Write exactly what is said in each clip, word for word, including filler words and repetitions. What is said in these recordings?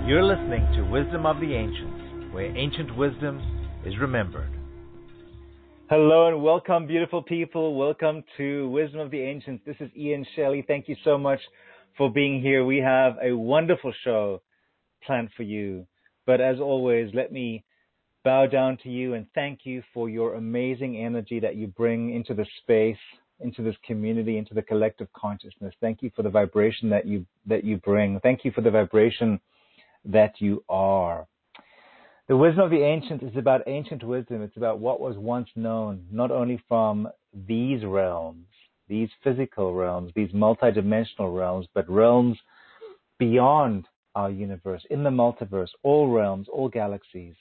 You're listening to Wisdom of the Ancients, where ancient wisdom is remembered. Hello and welcome, beautiful people. Welcome to Wisdom of the Ancients. This is Ian Shelley. Thank you so much for being here. We have a wonderful show planned for you. But as always, let me bow down to you and thank you for your amazing energy that you bring into the space, into this community, into the collective consciousness. Thank you for the vibration that you that you bring. Thank you for the vibration that you are. The wisdom of the ancients is about ancient wisdom. It's about what was once known, not only from these realms, these physical realms, these multidimensional realms, but realms beyond our universe, in the multiverse, all realms, all galaxies.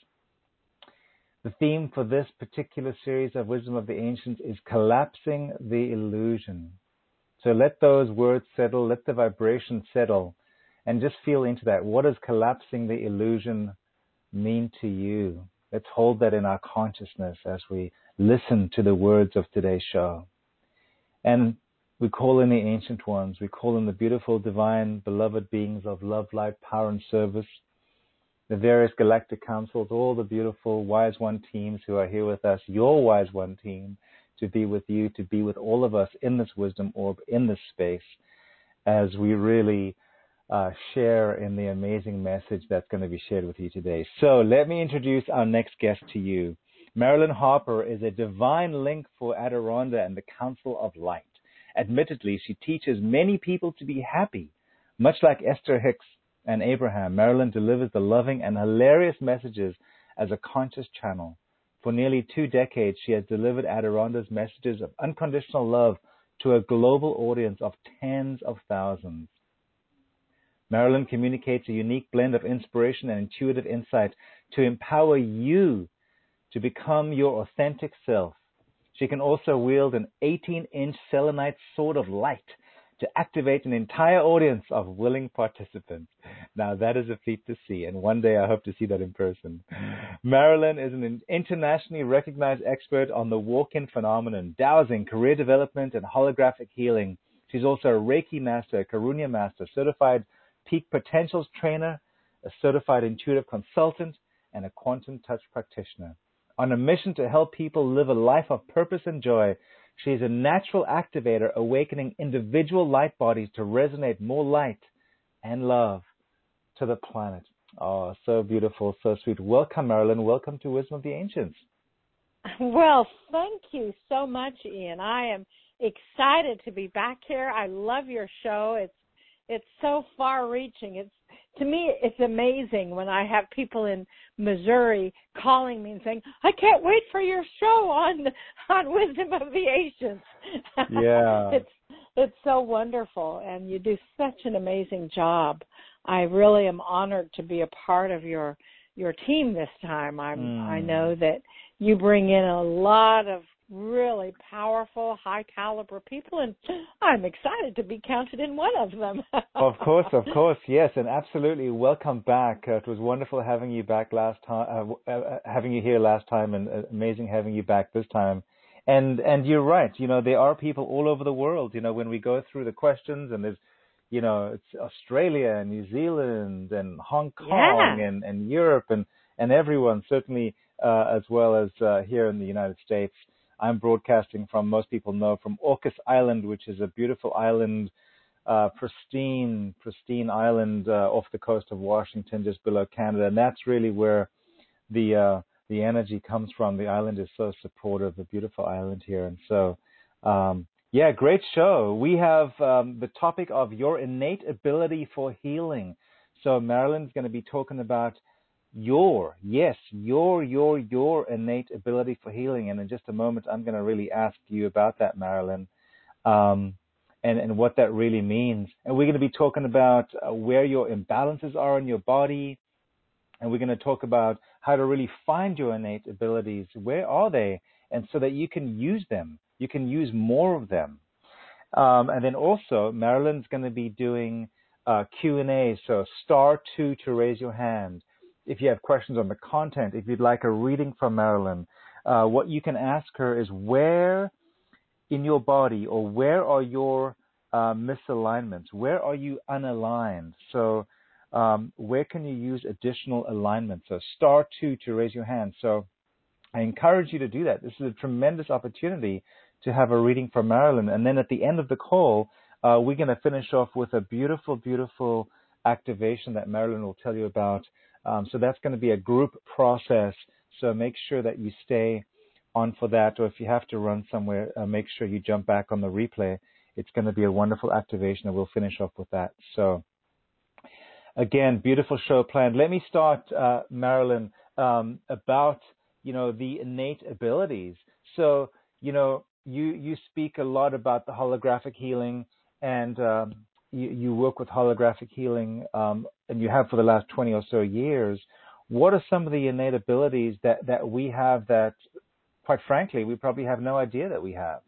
The theme for this particular series of Wisdom of the Ancients is collapsing the illusion. So let those words settle, let the vibration settle, and just feel into that. What does collapsing the illusion mean to you? Let's hold that in our consciousness as we listen to the words of today's show. And we call in the ancient ones. We call in the beautiful, divine, beloved beings of love, light, power, and service, the various galactic councils, all the beautiful Wise One teams who are here with us, your Wise One team, to be with you, to be with all of us in this wisdom orb, in this space, as we really uh, share in the amazing message that's going to be shared with you today. So let me introduce our next guest to you. Marilyn Harper is a divine link for Adironda and the Council of Light. Admittedly, she teaches many people to be happy. Much like Esther Hicks and Abraham, Marilyn delivers the loving and hilarious messages as a conscious channel. For nearly two decades, she has delivered Adironda's messages of unconditional love to a global audience of tens of thousands. Marilyn communicates a unique blend of inspiration and intuitive insight to empower you to become your authentic self. She can also wield an eighteen-inch selenite sword of light to activate an entire audience of willing participants. Now, that is a feat to see, and one day I hope to see that in person. Marilyn is an internationally recognized expert on the walk-in phenomenon, dowsing, career development, and holographic healing. She's also a Reiki master, a Karunya master, certified peak potentials trainer, a certified intuitive consultant, and a quantum touch practitioner. On a mission to help people live a life of purpose and joy, she is a natural activator, awakening individual light bodies to resonate more light and love to the planet. Oh, so beautiful, so sweet. Welcome, Marilyn. Welcome to Wisdom of the Ancients. Well, thank you so much, Ian. I am excited to be back here. I love your show. It's it's so far-reaching. It's to me, it's amazing when I have people in Missouri calling me and saying, "I can't wait for your show on on Wisdom of the Ancients." Yeah, it's it's so wonderful, and you do such an amazing job. I really am honored to be a part of your your team this time. I'm mm. I know that you bring in a lot of really powerful, high-caliber people, and I'm excited to be counted in one of them. Of course, of course, yes, and absolutely. Welcome back. Uh, it was wonderful having you back last time, uh, uh, having you here last time, and uh, amazing having you back this time. And and you're right. You know, there are people all over the world. You know, when we go through the questions, and there's, you know, it's Australia and New Zealand and Hong Kong yeah. and, and Europe and and everyone, certainly uh, as well as uh, here in the United States. I'm broadcasting from, most people know, from Orcas Island, which is a beautiful island, uh, pristine, pristine island uh, off the coast of Washington, just below Canada. And that's really where the uh, the energy comes from. The island is so supportive, a beautiful island here. And so, um, yeah, great show. We have um, the topic of your innate ability for healing. So Marilyn's going to be talking about your, yes, your, your, your innate ability for healing. And in just a moment, I'm going to really ask you about that, Marilyn, um, and, and what that really means. And we're going to be talking about uh, where your imbalances are in your body. And we're going to talk about how to really find your innate abilities. Where are they? And so that you can use them. You can use more of them. Um, and then also, Marilyn's going to be doing uh, Q and A. So star two to raise your hand. If you have questions on the content, if you'd like a reading from Marilyn, uh, what you can ask her is where in your body or where are your uh, misalignments? Where are you unaligned? So um, where can you use additional alignment? So star two to raise your hand. So I encourage you to do that. This is a tremendous opportunity to have a reading for Marilyn. And then at the end of the call, uh, we're going to finish off with a beautiful, beautiful activation that Marilyn will tell you about. Um, so that's going to be a group process. So make sure that you stay on for that. Or if you have to run somewhere, uh, make sure you jump back on the replay. It's going to be a wonderful activation, and we'll finish off with that. So again, beautiful show planned. Let me start, uh, Marilyn, um, about, you know, the innate abilities. So, you know, you, you speak a lot about the holographic healing, and um, you, you work with holographic healing, um, and you have for the last twenty or so years. What are some of the innate abilities that, that we have that, quite frankly, we probably have no idea that we have?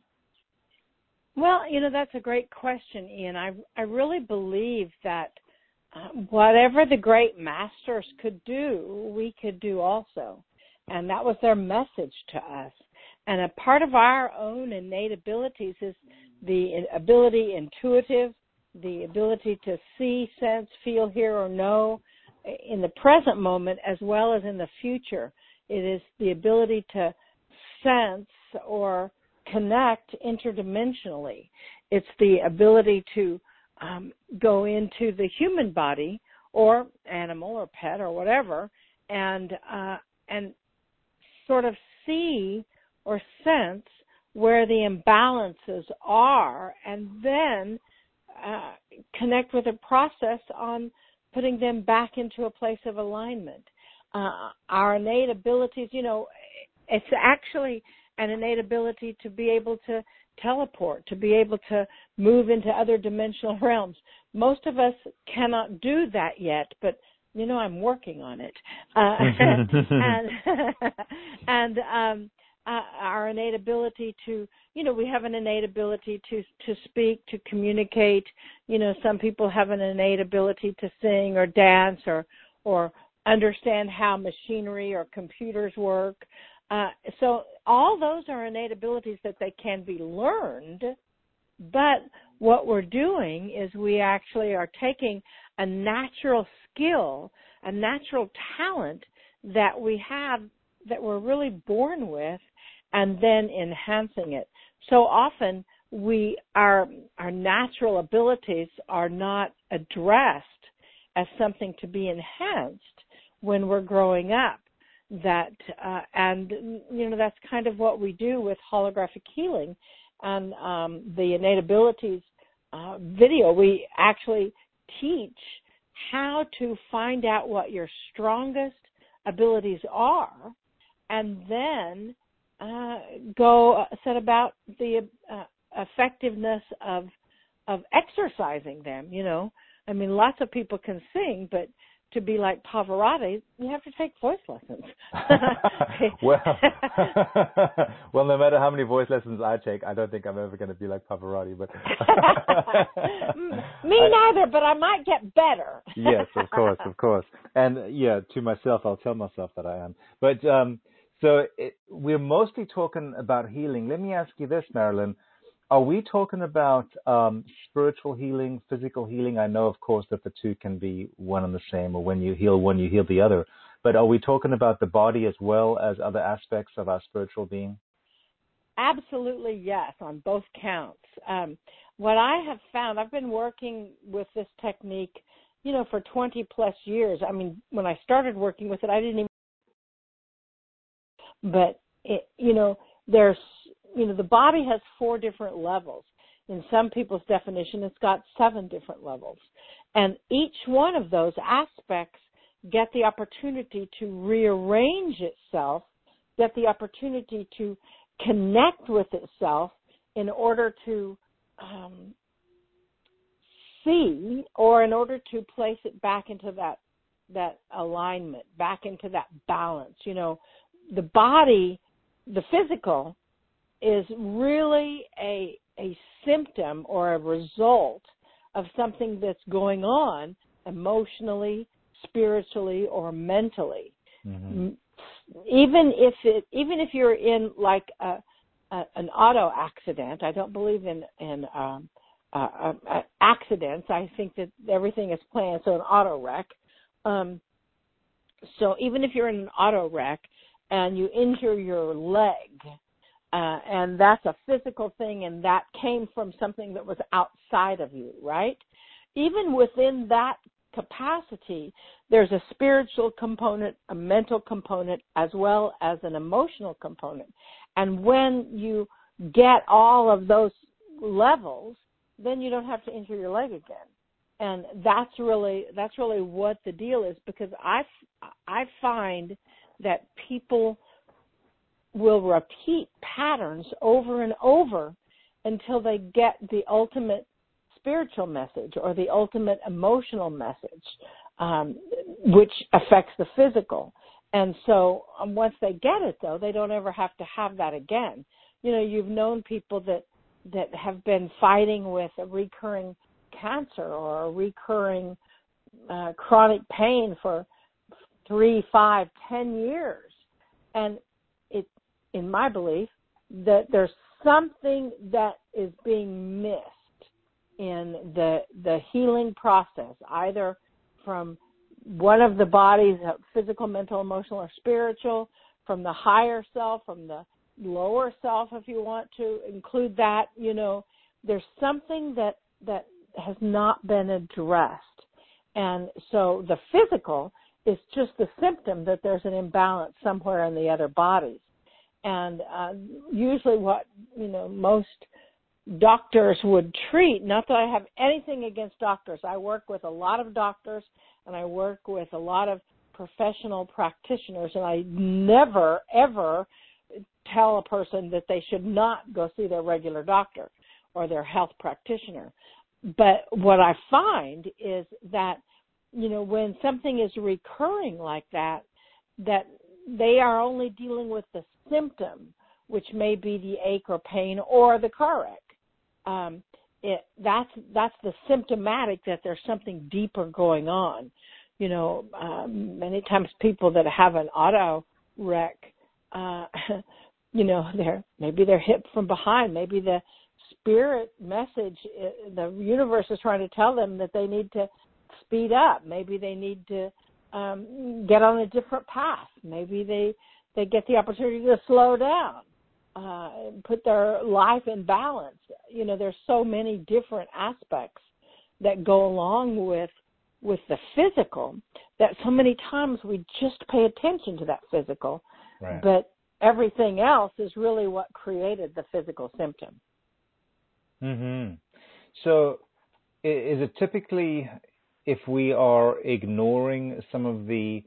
Well, you know, that's a great question, Ian. I, I really believe that uh, whatever the great masters could do, we could do also. And that was their message to us. And a part of our own innate abilities is the ability intuitive, the ability to see, sense, feel, hear, or know in the present moment as well as in the future. It is the ability to sense or connect interdimensionally. It's the ability to um, go into the human body or animal or pet or whatever and uh, and sort of see or sense where the imbalances are, and then uh, connect with a process on putting them back into a place of alignment. Uh, our innate abilities, you know, it's actually an innate ability to be able to teleport, to be able to move into other dimensional realms. Most of us cannot do that yet, but you know, I'm working on it. Uh, and and um, uh, our innate ability to, you know, we have an innate ability to, to speak, to communicate. You know, some people have an innate ability to sing or dance or or understand how machinery or computers work. Uh, so all those are innate abilities that they can be learned, but what we're doing is we actually are taking a natural skill, a natural talent that we have, that we're really born with, and then enhancing it. So often we our our natural abilities are not addressed as something to be enhanced when we're growing up. That uh, and you know that's kind of what we do with holographic healing and um, the innate abilities uh, video. We actually teach how to find out what your strongest abilities are, and then uh, go set about the uh, effectiveness of of exercising them. You know, I mean, lots of people can sing, but to be like Pavarotti, you have to take voice lessons. well, well, no matter how many voice lessons I take, I don't think I'm ever going to be like Pavarotti. But me neither. But I might get better. Yes, of course, of course. And yeah, to myself, I'll tell myself that I am. But um, so it, we're mostly talking about healing. Let me ask you this, Marilyn. Are we talking about um, spiritual healing, physical healing? I know, of course, that the two can be one and the same, or when you heal one, you heal the other. But are we talking about the body as well as other aspects of our spiritual being? Absolutely, yes, on both counts. Um, what I have found, I've been working with this technique, you know, for twenty plus years. I mean, when I started working with it, I didn't even, but, it, you know, there's, you know, the body has four different levels. In some people's definition, it's got seven different levels. And each one of those aspects get the opportunity to rearrange itself, get the opportunity to connect with itself in order to um, see, or in order to place it back into that that alignment, back into that balance. You know, the body, the physical, is really a a symptom or a result of something that's going on emotionally, spiritually, or mentally. Mm-hmm. Even if it, even if you're in like a, a, an auto accident, I don't believe in in um, uh, uh, accidents. I think that everything is planned. So an auto wreck. Um, so even if you're in an auto wreck and you injure your leg, uh, and that's a physical thing, and that came from something that was outside of you, right? Even within that capacity, there's a spiritual component, a mental component, as well as an emotional component. And when you get all of those levels, then you don't have to injure your leg again. And that's really that's really what the deal is, because I, I find that people will repeat patterns over and over until they get the ultimate spiritual message or the ultimate emotional message, um, which affects the physical. And so um, once they get it, though, they don't ever have to have that again. You know, you've known people that, that have been fighting with a recurring cancer or a recurring uh, chronic pain for three, five, ten years. And it, in my belief, that there's something that is being missed in the the healing process, either from one of the bodies, physical, mental, emotional, or spiritual, from the higher self, from the lower self, if you want to include that. You know, there's something that that has not been addressed. And so the physical is just the symptom that there's an imbalance somewhere in the other bodies. And uh, usually what, you know, most doctors would treat, not that I have anything against doctors. I work with a lot of doctors and I work with a lot of professional practitioners, and I never, ever tell a person that they should not go see their regular doctor or their health practitioner. But what I find is that, you know, when something is recurring like that, that they are only dealing with the symptom, which may be the ache or pain or the car wreck. Um, it, that's that's the symptomatic that there's something deeper going on. You know, um, many times people that have an auto wreck, uh, you know, they're maybe they're hit from behind. Maybe the spirit message, the universe is trying to tell them that they need to speed up. Maybe they need to um, get on a different path. Maybe they they get the opportunity to slow down. Uh, put their life in balance. You know, there's so many different aspects that go along with with the physical that so many times we just pay attention to that physical, right. But everything else is really what created the physical symptom. Mm-hmm. So is it typically, if we are ignoring some of the,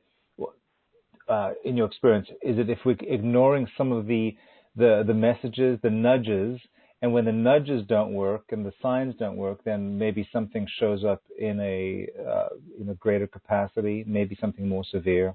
uh, in your experience, is it if we're ignoring some of the the the messages, the nudges, and when the nudges don't work and the signs don't work, then maybe something shows up in a uh, in a greater capacity, maybe something more severe?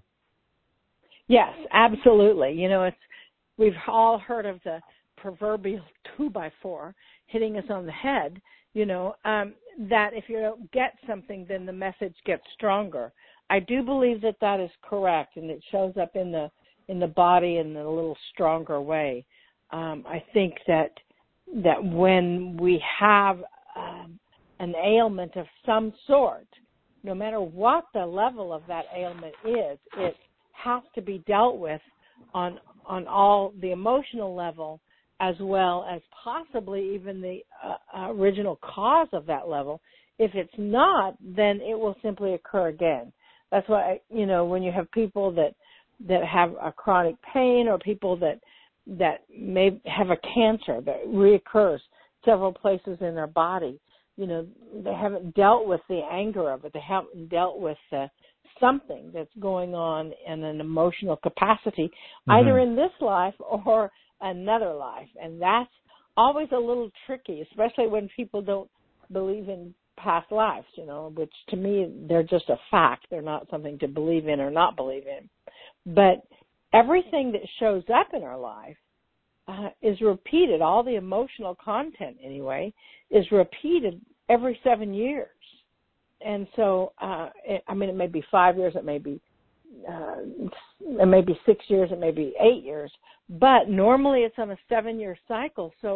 Yes, absolutely. You know, it's we've all heard of the proverbial two by four hitting us on the head. You know, um, that if you don't get something, then the message gets stronger. I do believe that that is correct, and it shows up in the in the body in a little stronger way. Um, I think that that when we have um, an ailment of some sort, no matter what the level of that ailment is, it has to be dealt with on on all the emotional level, as well as possibly even the uh, original cause of that level. If it's not, then it will simply occur again. That's why, you know, when you have people that that have a chronic pain, or people that that may have a cancer that reoccurs several places in their body, you know, they haven't dealt with the anger of it. They haven't dealt with uh, something that's going on in an emotional capacity, mm-hmm. either in this life or another life. And that's always a little tricky, especially when people don't believe in past lives, you know, which to me, they're just a fact. They're not something to believe in or not believe in. But everything that shows up in our life uh, is repeated. All the emotional content, anyway, is repeated every seven years. And so, uh, it, I mean, it may be five years, it may be, uh, it may be six years, it may be eight years, but normally it's on a seven-year cycle. So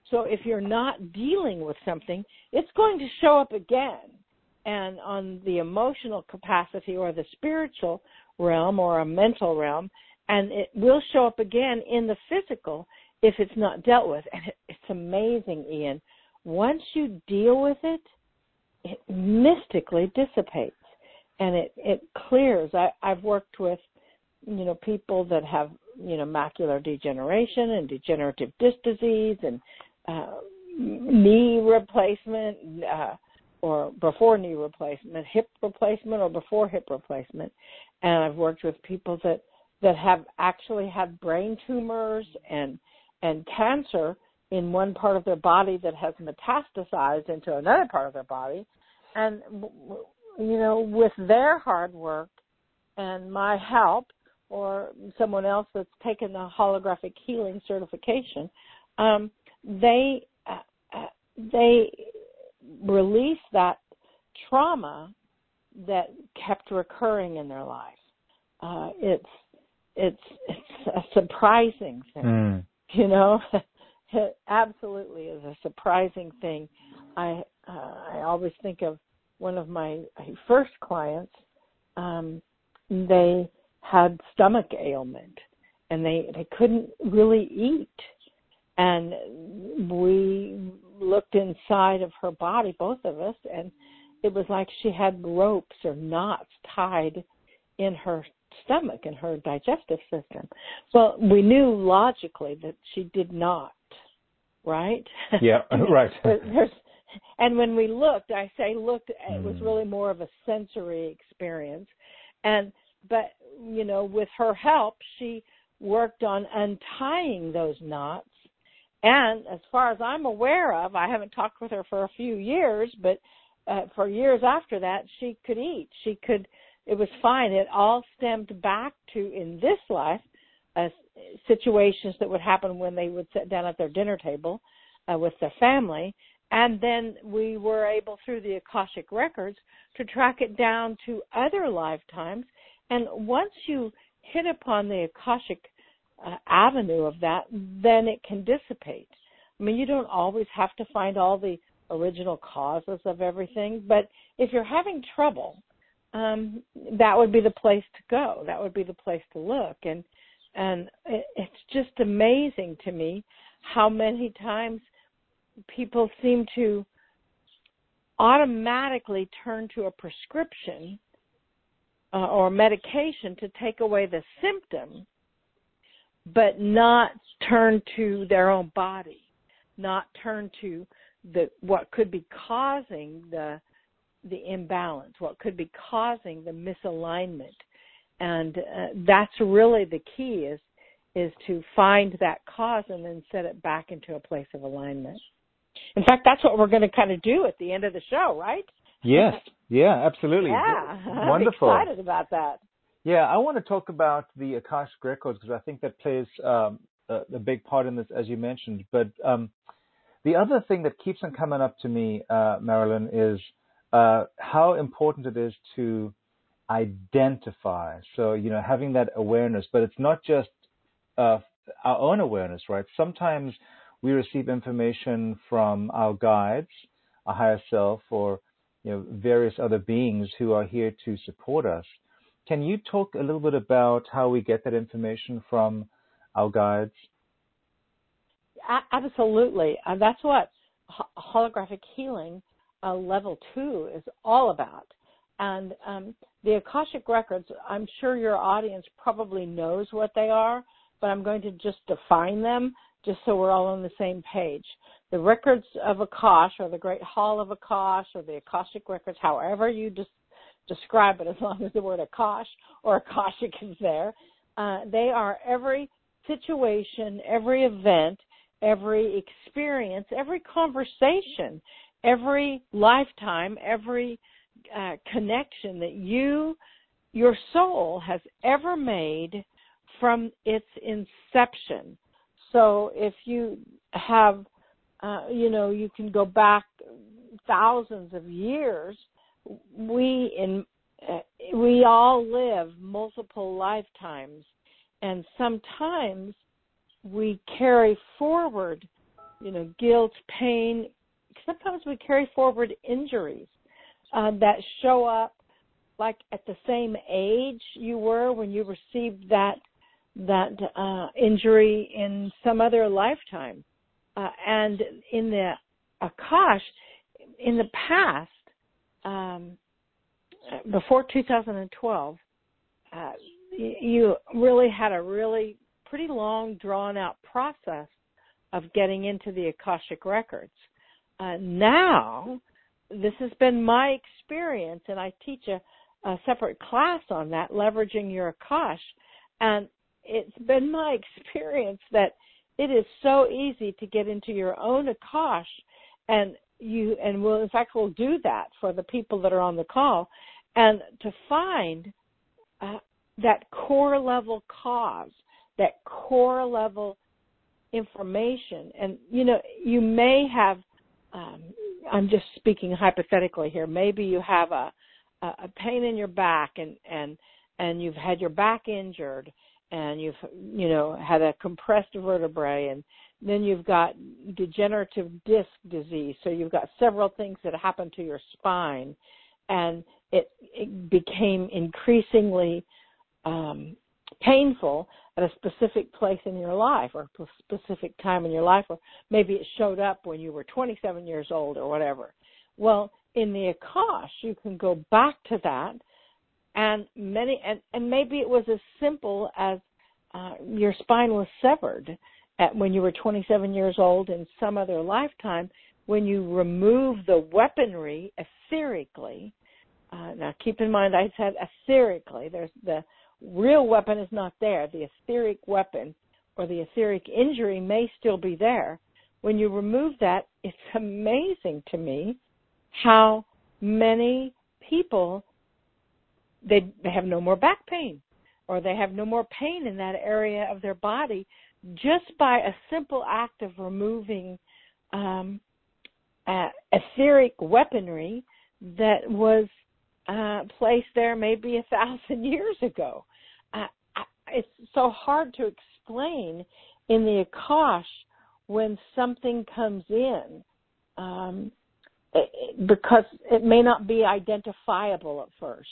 So if you're not dealing with something, it's going to show up again. And on the emotional capacity or the spiritual realm or a mental realm, and it will show up again in the physical if it's not dealt with. And it, it's amazing, Ian. Once you deal with it, it mystically dissipates and it, it clears. I, I've worked with, you know, people that have, you know, macular degeneration and degenerative disc disease and uh, knee replacement uh, or before knee replacement, hip replacement or before hip replacement. And I've worked with people that, that have actually had brain tumors and and cancer in one part of their body that has metastasized into another part of their body. And, you know, with their hard work and my help or someone else that's taken the holographic healing certification, um, they uh, uh, they release that trauma that kept recurring in their life. Uh, it's it's it's a surprising thing, mm. you know. It absolutely is a surprising thing. I uh, I always think of one of my first clients. Um, they had stomach ailment, and they they couldn't really eat. And we looked inside of her body, both of us, and it was like she had ropes or knots tied in her stomach, in her digestive system. Well, we knew logically that she did not, right? Yeah, right. There's, and when we looked, I say looked, it was really more of a sensory experience. And but, you know, with her help, she worked on untying those knots. And as far as I'm aware of, I haven't talked with her for a few years, but uh, for years after that, she could eat. She could, it was fine. It all stemmed back to, in this life, uh, situations that would happen when they would sit down at their dinner table uh, with their family. And then we were able, through the Akashic records, to track it down to other lifetimes. And once you hit upon the Akashic Uh, avenue of that, then it can dissipate. I mean, you don't always have to find all the original causes of everything, but if you're having trouble, um, that would be the place to go. That would be the place to look. And and it, it's just amazing to me how many times people seem to automatically turn to a prescription uh, or medication to take away the symptom, but not turn to their own body, not turn to the what could be causing the the imbalance, what could be causing the misalignment. And uh, that's really the key, is is to find that cause and then set it back into a place of alignment. In fact, that's what we're going to kind of do at the end of the show, right? Yes, yeah, absolutely. Yeah, wonderful. I'm excited about that. Yeah, I want to talk about the Akashic Records because I think that plays um, a, a big part in this, as you mentioned. But um, the other thing that keeps on coming up to me, uh, Marilyn, is uh, how important it is to identify. So, you know, having that awareness, but it's not just uh, our own awareness, right? Sometimes we receive information from our guides, our higher self, or, you know, various other beings who are here to support us. Can you talk a little bit about how we get that information from our guides? Absolutely. Uh, that's what holographic healing uh, level two is all about. And um, the Akashic records, I'm sure your audience probably knows what they are, but I'm going to just define them just so we're all on the same page. The records of Akash, or the Great Hall of Akash, or the Akashic records, however you just describe it, as long as the word Akash or Akashic is there. Uh, they are every situation, every event, every experience, every conversation, every lifetime, every uh, connection that you, your soul, has ever made from its inception. So if you have, uh, you know, you can go back thousands of years. We in uh, we all live multiple lifetimes, and sometimes we carry forward you know, guilt, pain. Sometimes we carry forward injuries uh, that show up like at the same age you were when you received that that uh, injury in some other lifetime. Uh, and in the Akash, in the past, um, before two thousand twelve, uh, you really had a really pretty long, drawn-out process of getting into the Akashic records. Uh, now, this has been my experience, and I teach a, a separate class on that, leveraging your Akash, and it's been my experience that it is so easy to get into your own Akash, and you, and we'll, in fact, we'll do that for the people that are on the call, and to find uh, that core level cause, that core level information. And, you know, you may have, um, I'm just speaking hypothetically here, maybe you have a, a pain in your back and, and, and you've had your back injured and you've, you know, had a compressed vertebrae, and then you've got degenerative disc disease. So you've got several things that happen to your spine, and it, it became increasingly um, painful at a specific place in your life or a specific time in your life, or maybe it showed up when you were twenty-seven years old or whatever. Well, in the Akash, you can go back to that, and many, and, and maybe it was as simple as uh, your spine was severed at when you were twenty-seven years old in some other lifetime. When you remove the weaponry etherically, uh, now keep in mind I said etherically. There's the real weapon is not there. The etheric weapon or the etheric injury may still be there. When you remove that, it's amazing to me how many people, they, they have no more back pain, or they have no more pain in that area of their body just by a simple act of removing um, uh, etheric weaponry that was uh, placed there maybe a thousand years ago. Uh, it's so hard to explain in the Akash when something comes in um, it, because it may not be identifiable at first.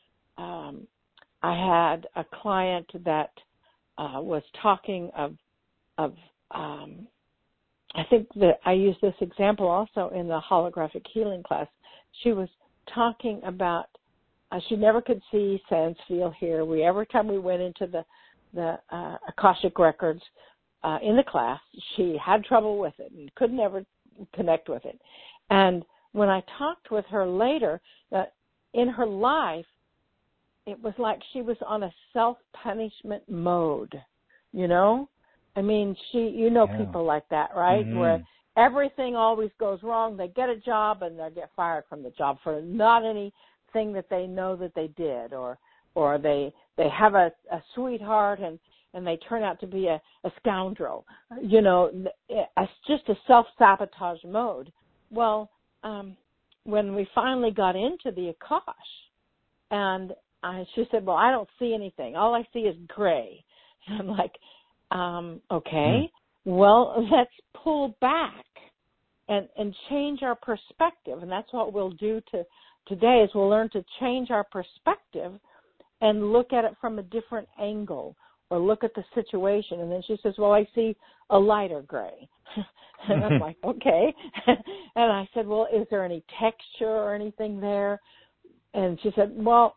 Um, I had a client that uh, was talking of, of um, I think that I used this example also in the holographic healing class. She was talking about uh, she never could see, sense, feel, hear. We every time we went into the the uh, Akashic records uh, in the class, she had trouble with it and could never connect with it. And when I talked with her later, that uh, in her life, it was like she was on a self-punishment mode, you know? I mean, she, you know, yeah. people like that, right? Mm-hmm. Where everything always goes wrong. They get a job and they get fired from the job for not anything that they know that they did, or or they they have a, a sweetheart and, and they turn out to be a, a scoundrel. You know, it's just a self-sabotage mode. Well, um, when we finally got into the Akash, and I, she said, well, I don't see anything. All I see is gray. And I'm like, um, okay, hmm. well, let's pull back and, and change our perspective. And that's what we'll do to today is we'll learn to change our perspective and look at it from a different angle, or look at the situation. And then she says, well, I see a lighter gray. And I'm like, okay. And I said, well, is there any texture or anything there? And she said, well,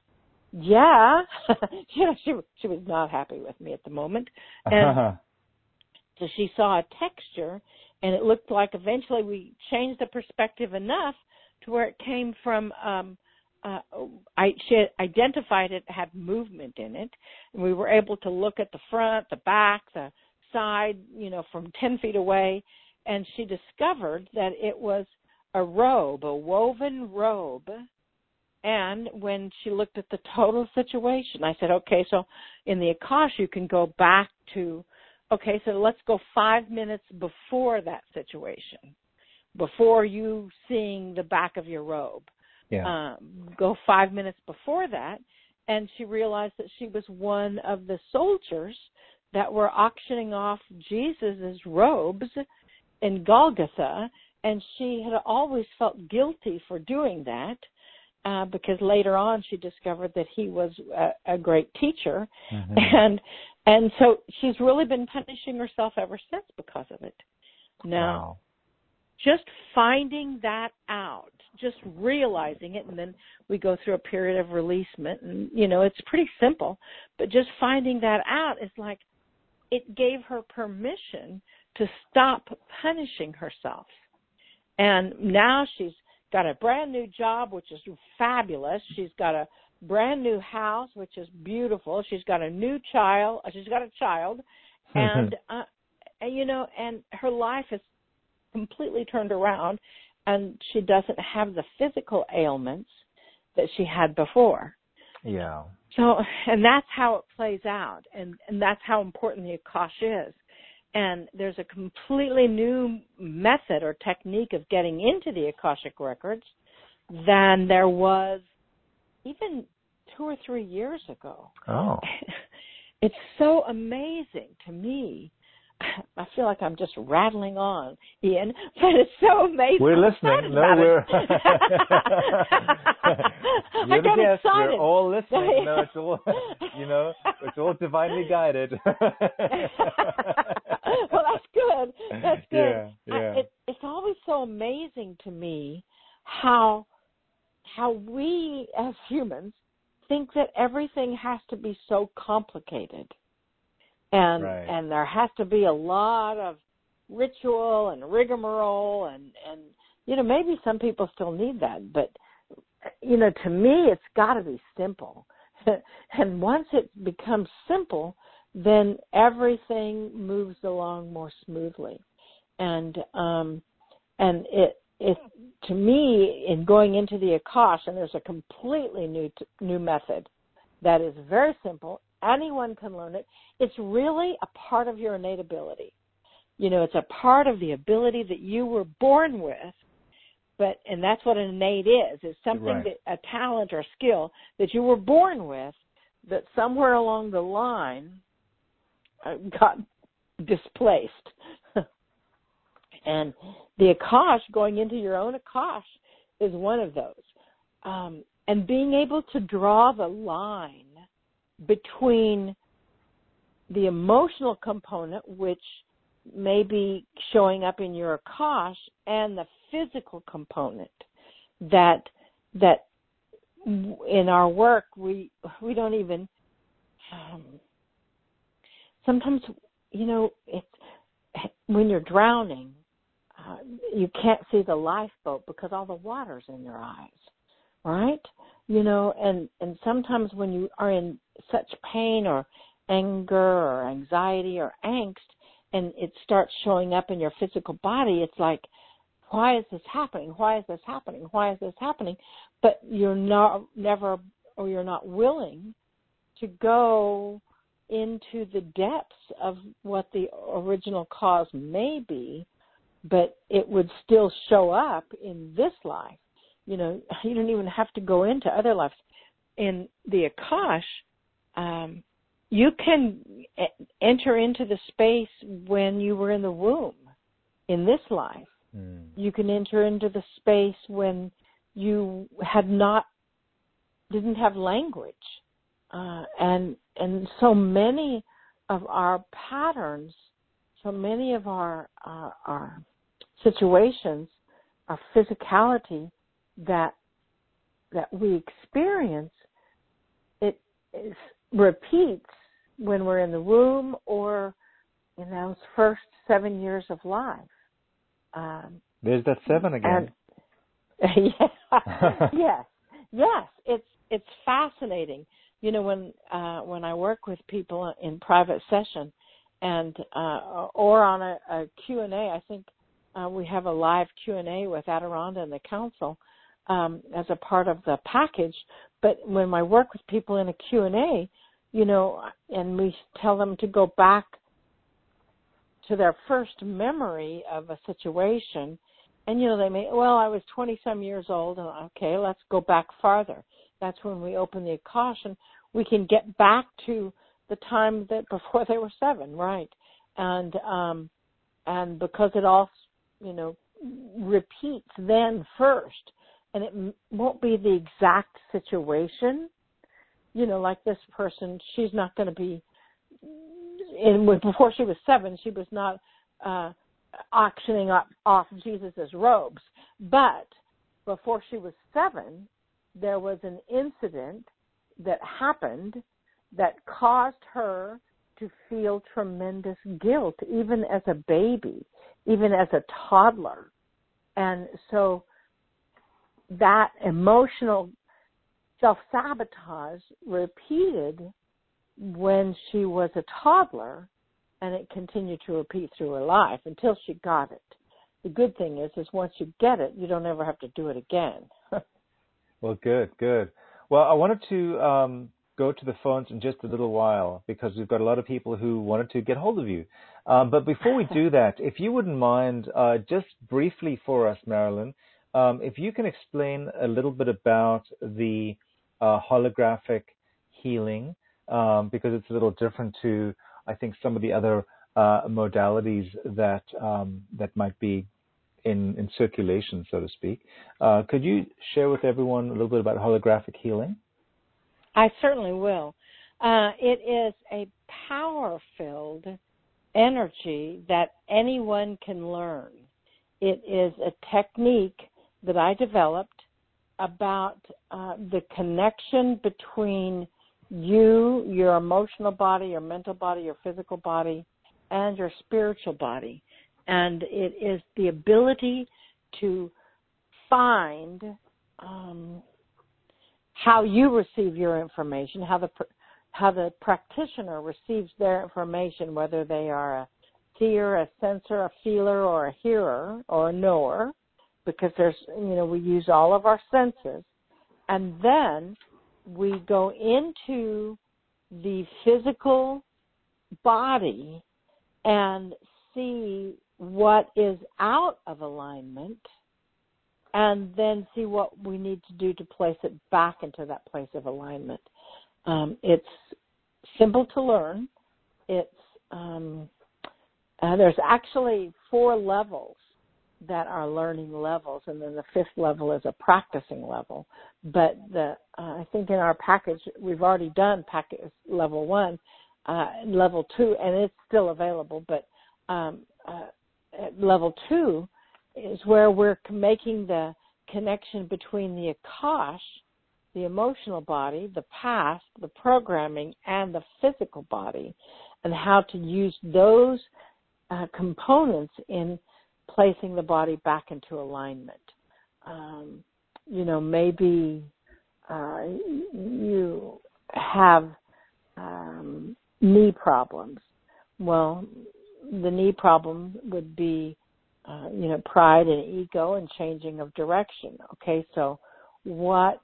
yeah. you know, she, she was not happy with me at the moment. And so she saw a texture, and it looked like eventually we changed the perspective enough to where it came from, um, uh, I, she identified it had movement in it, and we were able to look at the front, the back, the side, you know, from ten feet away, and she discovered that it was a robe, a woven robe. And when she looked at the total situation, I said, okay, so in the Akash, you can go back to, okay, so let's go five minutes before that situation, before you seeing the back of your robe. Yeah. Um, go five minutes before that, and she realized that she was one of the soldiers that were auctioning off Jesus's robes in Golgotha, and she had always felt guilty for doing that uh, because later on she discovered that he was a, a great teacher, mm-hmm. and and so she's really been punishing herself ever since because of it. Now, wow. Just finding that out, just realizing it, and then we go through a period of releasement, and, you know, it's pretty simple, but just finding that out is like it gave her permission to stop punishing herself. And now she's got a brand new job, which is fabulous. She's got a brand new house, which is beautiful. She's got a new child. She's got a child, and, uh, you know, and her life is completely turned around, and she doesn't have the physical ailments that she had before. Yeah. So, and that's how it plays out, and, and that's how important the Akash is. And there's a completely new method or technique of getting into the Akashic records than there was even two or three years ago. Oh. It's so amazing to me. I feel like I'm just rattling on, Ian, but it's so amazing. We're listening. No, we're. You're I got the guest. excited. We're all listening. No, it's all, you know, it's all divinely guided. Well, that's good. That's good. Yeah, yeah. I, it, it's always so amazing to me how how we as humans think that everything has to be so complicated. And right. and there has to be a lot of ritual and rigmarole, and, and, you know, maybe some people still need that. But, you know, to me, it's got to be simple. And once it becomes simple, then everything moves along more smoothly. And um, and it it to me, in going into the Akash, and there's a completely new new method that is very simple. Anyone can learn it. It's really a part of your innate ability. You know, it's a part of the ability that you were born with, but, and that's what an innate is. It's something right. that, a talent or skill that you were born with that somewhere along the line uh, got displaced. And the Akash, going into your own Akash, is one of those. Um, and being able to draw the line between the emotional component, which may be showing up in your Akash, and the physical component that that in our work we we don't even um, sometimes, you know, it's when you're drowning, uh, you can't see the lifeboat because all the water's in your eyes, right? You know, and, and sometimes when you are in such pain or anger or anxiety or angst, and it starts showing up in your physical body, it's like, why is this happening? Why is this happening? Why is this happening? But you're not never, or you're not willing to go into the depths of what the original cause may be, but it would still show up in this life. You know, you don't even have to go into other lives. In the Akash, um, you can enter into the space when you were in the womb in this life. Mm. You can enter into the space when you had not, didn't have language. Uh, and and so many of our patterns, so many of our uh, our situations, our physicality that that we experience, it is, repeats when we're in the womb or in those first seven years of life. Um, There's that seven again. And, yeah, yes, yes, it's it's fascinating. You know, when uh, when I work with people in private session, and uh, or on a, a Q and A, I think uh, we have a live Q and A with Adironda and the council um, as a part of the package. But when I work with people in a Q and A, you know, and we tell them to go back to their first memory of a situation, and, you know, they may, well, I was twenty-some years old, and okay, let's go back farther. That's when we open the Akash, and we can get back to the time that before they were seven, right? And um, and because it all you know, repeats then first, and it m- won't be the exact situation. You know, like this person, she's not going to be, in, before she was seven, she was not uh, auctioning up, off Jesus' robes. But before she was seven, there was an incident that happened that caused her to feel tremendous guilt, even as a baby, even as a toddler. And so that emotional self-sabotage repeated when she was a toddler, and it continued to repeat through her life until she got it. The good thing is, is once you get it, you don't ever have to do it again. Well, good, good. Well, I wanted to um, go to the phones in just a little while because we've got a lot of people who wanted to get hold of you. Um, but before we do that, if you wouldn't mind, uh, just briefly for us, Marilyn, um, if you can explain a little bit about the uh, holographic healing, um, because it's a little different to, I think, some of the other uh, modalities that um, that might be in, in circulation, so to speak. Uh, could you share with everyone a little bit about holographic healing? I certainly will. Uh, it is a power-filled energy that anyone can learn. It is a technique that I developed about uh, the connection between you, your emotional body, your mental body, your physical body, and your spiritual body. And it is the ability to find um, how you receive your information, how the how the practitioner receives their information, whether they are a seer, a sensor, a feeler, or a hearer, or a knower, because there's, you know, we use all of our senses. And then we go into the physical body and see what is out of alignment, and then see what we need to do to place it back into that place of alignment. Um, it's simple to learn. It's um, uh, there's actually four levels that are learning levels, and then the fifth level is a practicing level. But the uh, I think in our package we've already done package level one, uh, level two, and it's still available. But um, uh, at level two is where we're making the connection between the Akash, the emotional body, the past, the programming, and the physical body, and how to use those uh, components in placing the body back into alignment. Um, you know, maybe uh, you have um, knee problems. Well, the knee problem would be, uh, you know, pride and ego and changing of direction. Okay, so what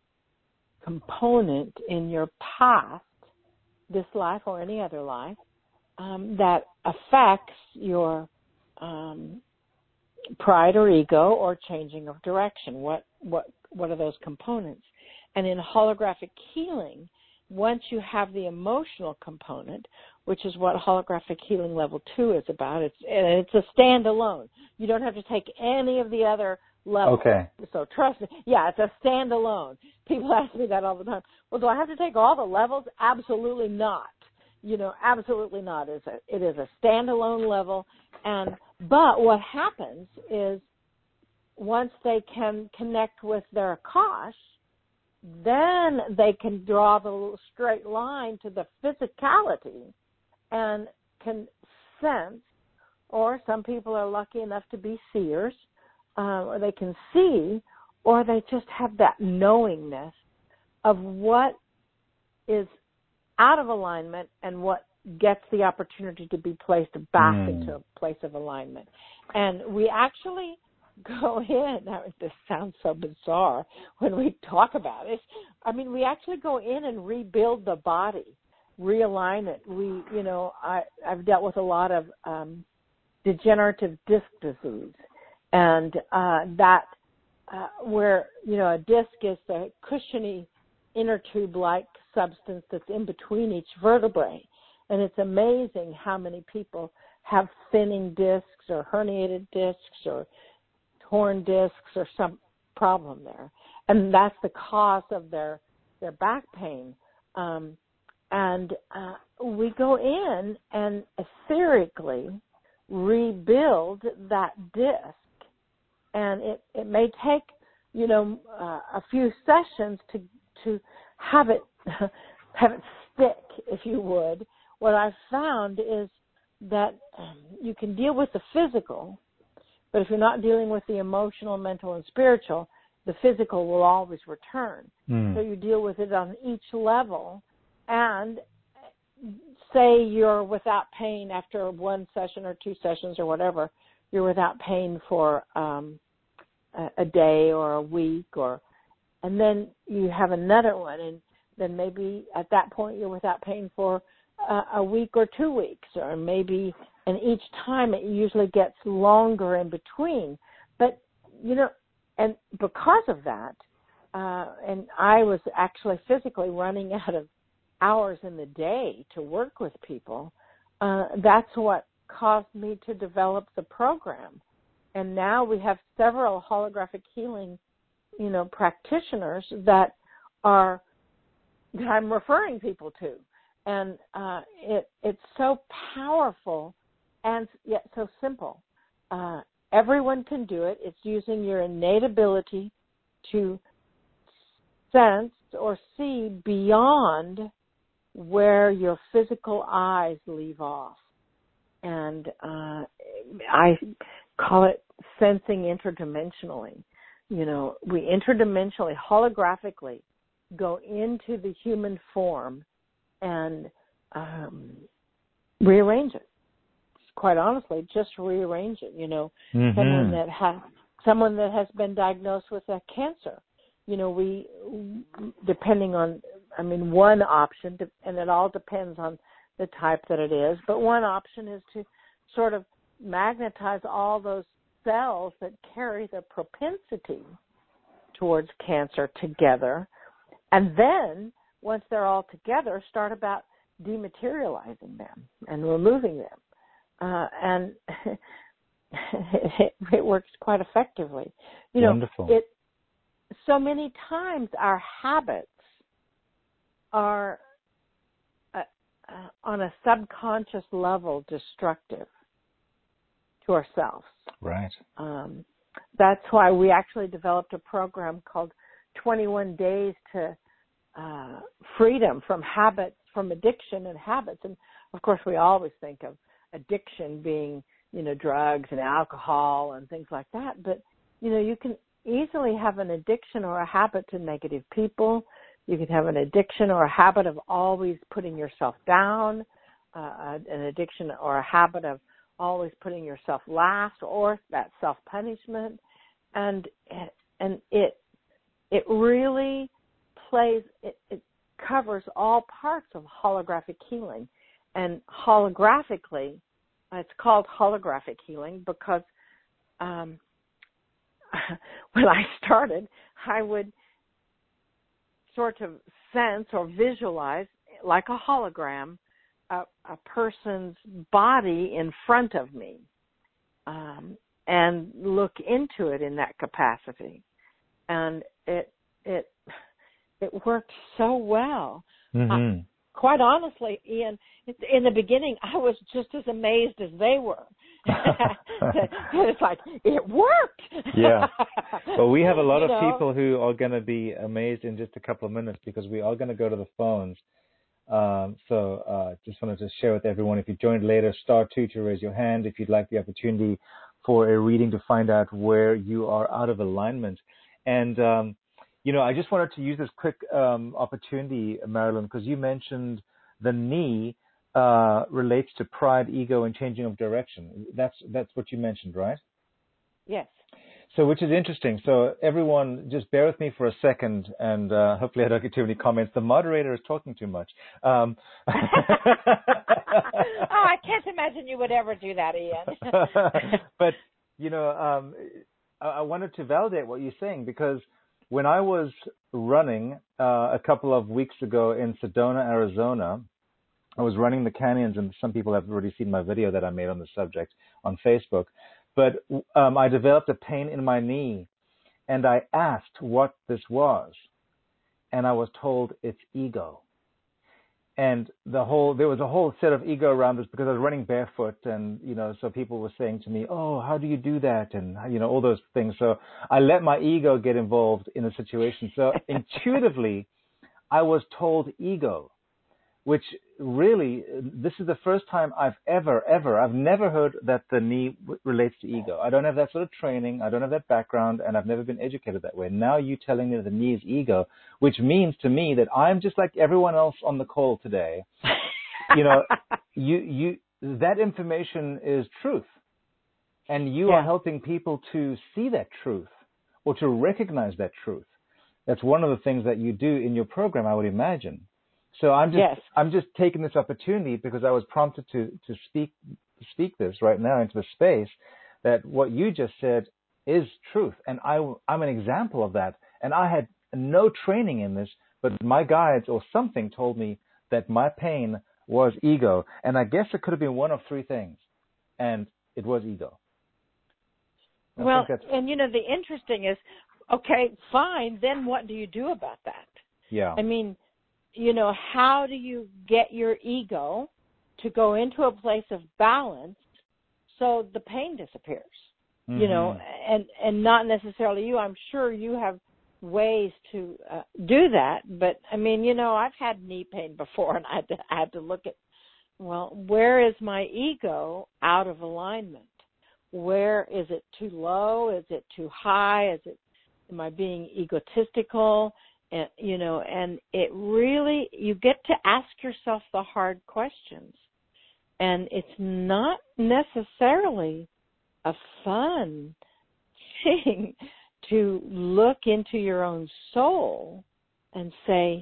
component in your past, this life or any other life, um, that affects your um, pride or ego or changing of direction? What what what are those components? And in holographic healing, once you have the emotional component, which is what holographic healing level two is about, it's it's a standalone. You don't have to take any of the other levels. Okay. So trust me, yeah, it's a standalone. People ask me that all the time. Well, do I have to take all the levels? Absolutely not. You know, absolutely not. It's a, it is a standalone level. And but what happens is once they can connect with their Akash, then they can draw the straight line to the physicality and can sense, or some people are lucky enough to be seers, uh, or they can see, or they just have that knowingness of what is out of alignment and what gets the opportunity to be placed back mm. into a place of alignment. And we actually go in, now this sounds so bizarre when we talk about it, I mean, we actually go in and rebuild the body, realign it. We, you know, I, I've dealt with a lot of um, degenerative disc disease, and uh, that uh, where, you know, a disc is the cushiony inner tube-like substance that's in between each vertebrae. And it's amazing how many people have thinning discs or herniated discs or torn discs or some problem there. And that's the cause of their, their back pain. Um, and uh, we go in and etherically rebuild that disc. And it, it may take, you know, uh, a few sessions to to have it have it stick, if you would. What I've found is that um, you can deal with the physical, but if you're not dealing with the emotional, mental, and spiritual, the physical will always return. Mm. So you deal with it on each level, and say you're without pain after one session or two sessions or whatever, you're without pain for um, a, a day or a week, or and then you have another one, and then maybe at that point you're without pain for uh, a week or two weeks, or maybe, and each time it usually gets longer in between. But, you know, and because of that, uh, and I was actually physically running out of hours in the day to work with people, uh, that's what caused me to develop the program. And now we have several holographic healing, you know, practitioners that are, that I'm referring people to. And uh, it it's so powerful and yet so simple. Uh, everyone can do it. It's using your innate ability to sense or see beyond where your physical eyes leave off. And uh, I call it sensing interdimensionally. You know, we interdimensionally, holographically go into the human form and um, rearrange it. Quite honestly, just rearrange it. You know, mm-hmm. someone that has someone that has been diagnosed with a cancer. You know, we depending on, I mean, one option, and it all depends on the type that it is. But one option is to sort of magnetize all those cells that carry the propensity towards cancer together, and then once they're all together, start about dematerializing them and removing them. Uh, and it, it works quite effectively. You know, Wonderful. It, so many times our habits are uh, uh, on a subconscious level destructive to ourselves. Right. Um, that's why we actually developed a program called twenty-one days to uh, Freedom from Habits, from Addiction and Habits. And, of course, we always think of addiction being, you know, drugs and alcohol and things like that. But, you know, you can easily have an addiction or a habit to negative people. You can have an addiction or a habit of always putting yourself down, uh, an addiction or a habit of always putting yourself last, or that self-punishment. And and it it really plays, it, it covers all parts of holographic healing. And holographically, it's called holographic healing because um, when I started, I would sort of sense or visualize, like a hologram, a, a person's body in front of me, um, and look into it in that capacity. And it it it worked so well. Mm-hmm. I, quite honestly, Ian, in the beginning, I was just as amazed as they were. It's like, it worked. Yeah. Well, we have a lot you of know? people who are going to be amazed in just a couple of minutes because we are going to go to the phones. Um, so uh, just wanted to share with everyone, if you joined later, star two to raise your hand if you'd like the opportunity for a reading to find out where you are out of alignment. And, um, you know, I just wanted to use this quick um, opportunity, Marilyn, because you mentioned the knee uh, relates to pride, ego, and changing of direction. That's that's what you mentioned, right? Yes. So, which is interesting. So, everyone, just bear with me for a second, and uh, hopefully I don't get too many comments. The moderator is talking too much. Um, oh, I can't imagine you would ever do that, Ian. But, you know, um, I, I wanted to validate what you're saying, because when I was running uh, a couple of weeks ago in Sedona, Arizona, I was running the canyons, and some people have already seen my video that I made on the subject on Facebook. But um, I developed a pain in my knee, and I asked what this was, and I was told it's ego. And the whole there was a whole set of ego around this because I was running barefoot, and you know, so people were saying to me, "Oh, how do you do that?" and you know, all those things. So I let my ego get involved in the situation. So intuitively, I was told ego, which really, this is the first time I've ever, ever, I've never heard that the knee w- relates to ego. I don't have that sort of training. I don't have that background, and I've never been educated that way. Now you telling me that the knee is ego, which means to me that I'm just like everyone else on the call today. You know, you, you, that information is truth, and you yeah. are helping people to see that truth or to recognize that truth. That's one of the things that you do in your program, I would imagine. So I'm just yes. I'm just taking this opportunity because I was prompted to to speak speak this right now into the space that what you just said is truth, and I I'm an example of that. And I had no training in this, but my guides or something told me that my pain was ego, and I guess it could have been one of three things, and it was ego. I Well, and you know the interesting is, okay, fine. Then what do you do about that? Yeah. I mean. You know, how do you get your ego to go into a place of balance so the pain disappears? Mm-hmm. You know, and, and not necessarily you. I'm sure you have ways to uh, do that. But, I mean, you know, I've had knee pain before, and I had, to, I had to look at, well, where is my ego out of alignment? Where is it too low? Is it too high? Is it, am I being egotistical? And, you know, and it really, you get to ask yourself the hard questions. And it's not necessarily a fun thing to look into your own soul and say,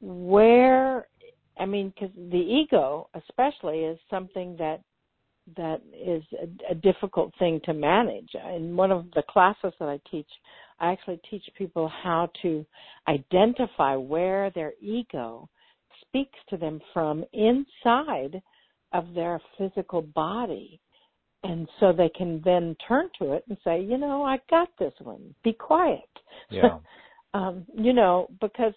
where, I mean, because the ego especially is something that that is a, a difficult thing to manage. In one of the classes that I teach, I actually teach people how to identify where their ego speaks to them from inside of their physical body. And so they can then turn to it and say, you know, I got this one. Be quiet. Yeah. um, you know, because,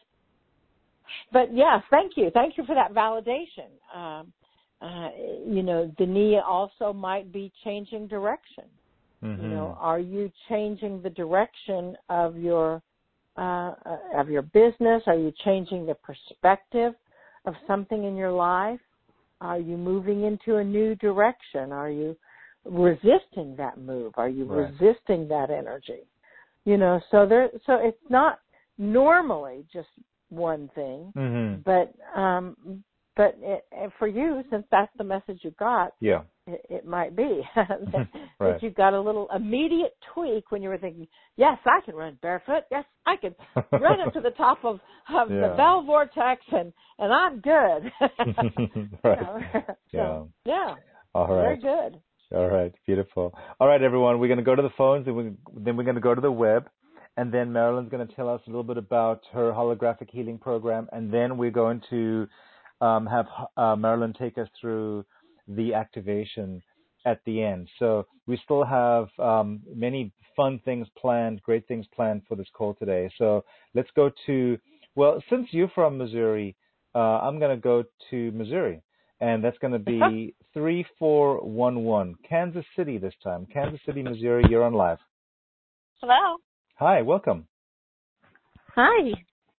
but yeah, thank you. Thank you for that validation. Um, Uh, you know, the knee also might be changing direction. Mm-hmm. You know, are you changing the direction of your uh, of your business? Are you changing the perspective of something in your life? Are you moving into a new direction? Are you resisting that move? Are you right. resisting that energy? You know, so there. So it's not normally just one thing, mm-hmm. but. Um, But it, for you, since that's the message you got, yeah. it, it might be that, right. that you got a little immediate tweak when you were thinking, yes, I can run barefoot. Yes, I can run up to the top of, of yeah. the Bell Vortex, and, and I'm good. right. You know? Yeah. So, yeah. All right. Very good. All right. Beautiful. All right, everyone. We're going to go to the phones, and we, then we're going to go to the web. And then Marilyn's going to tell us a little bit about her holographic healing program. And then we're going to Um, have uh, Marilyn take us through the activation at the end. So we still have um, many fun things planned, great things planned for this call today. So let's go to, well, since you're from Missouri, uh, I'm going to go to Missouri, and that's going to be three four one one, Kansas City this time. Kansas City, Missouri, you're on live. Hello. Hi, welcome. Hi.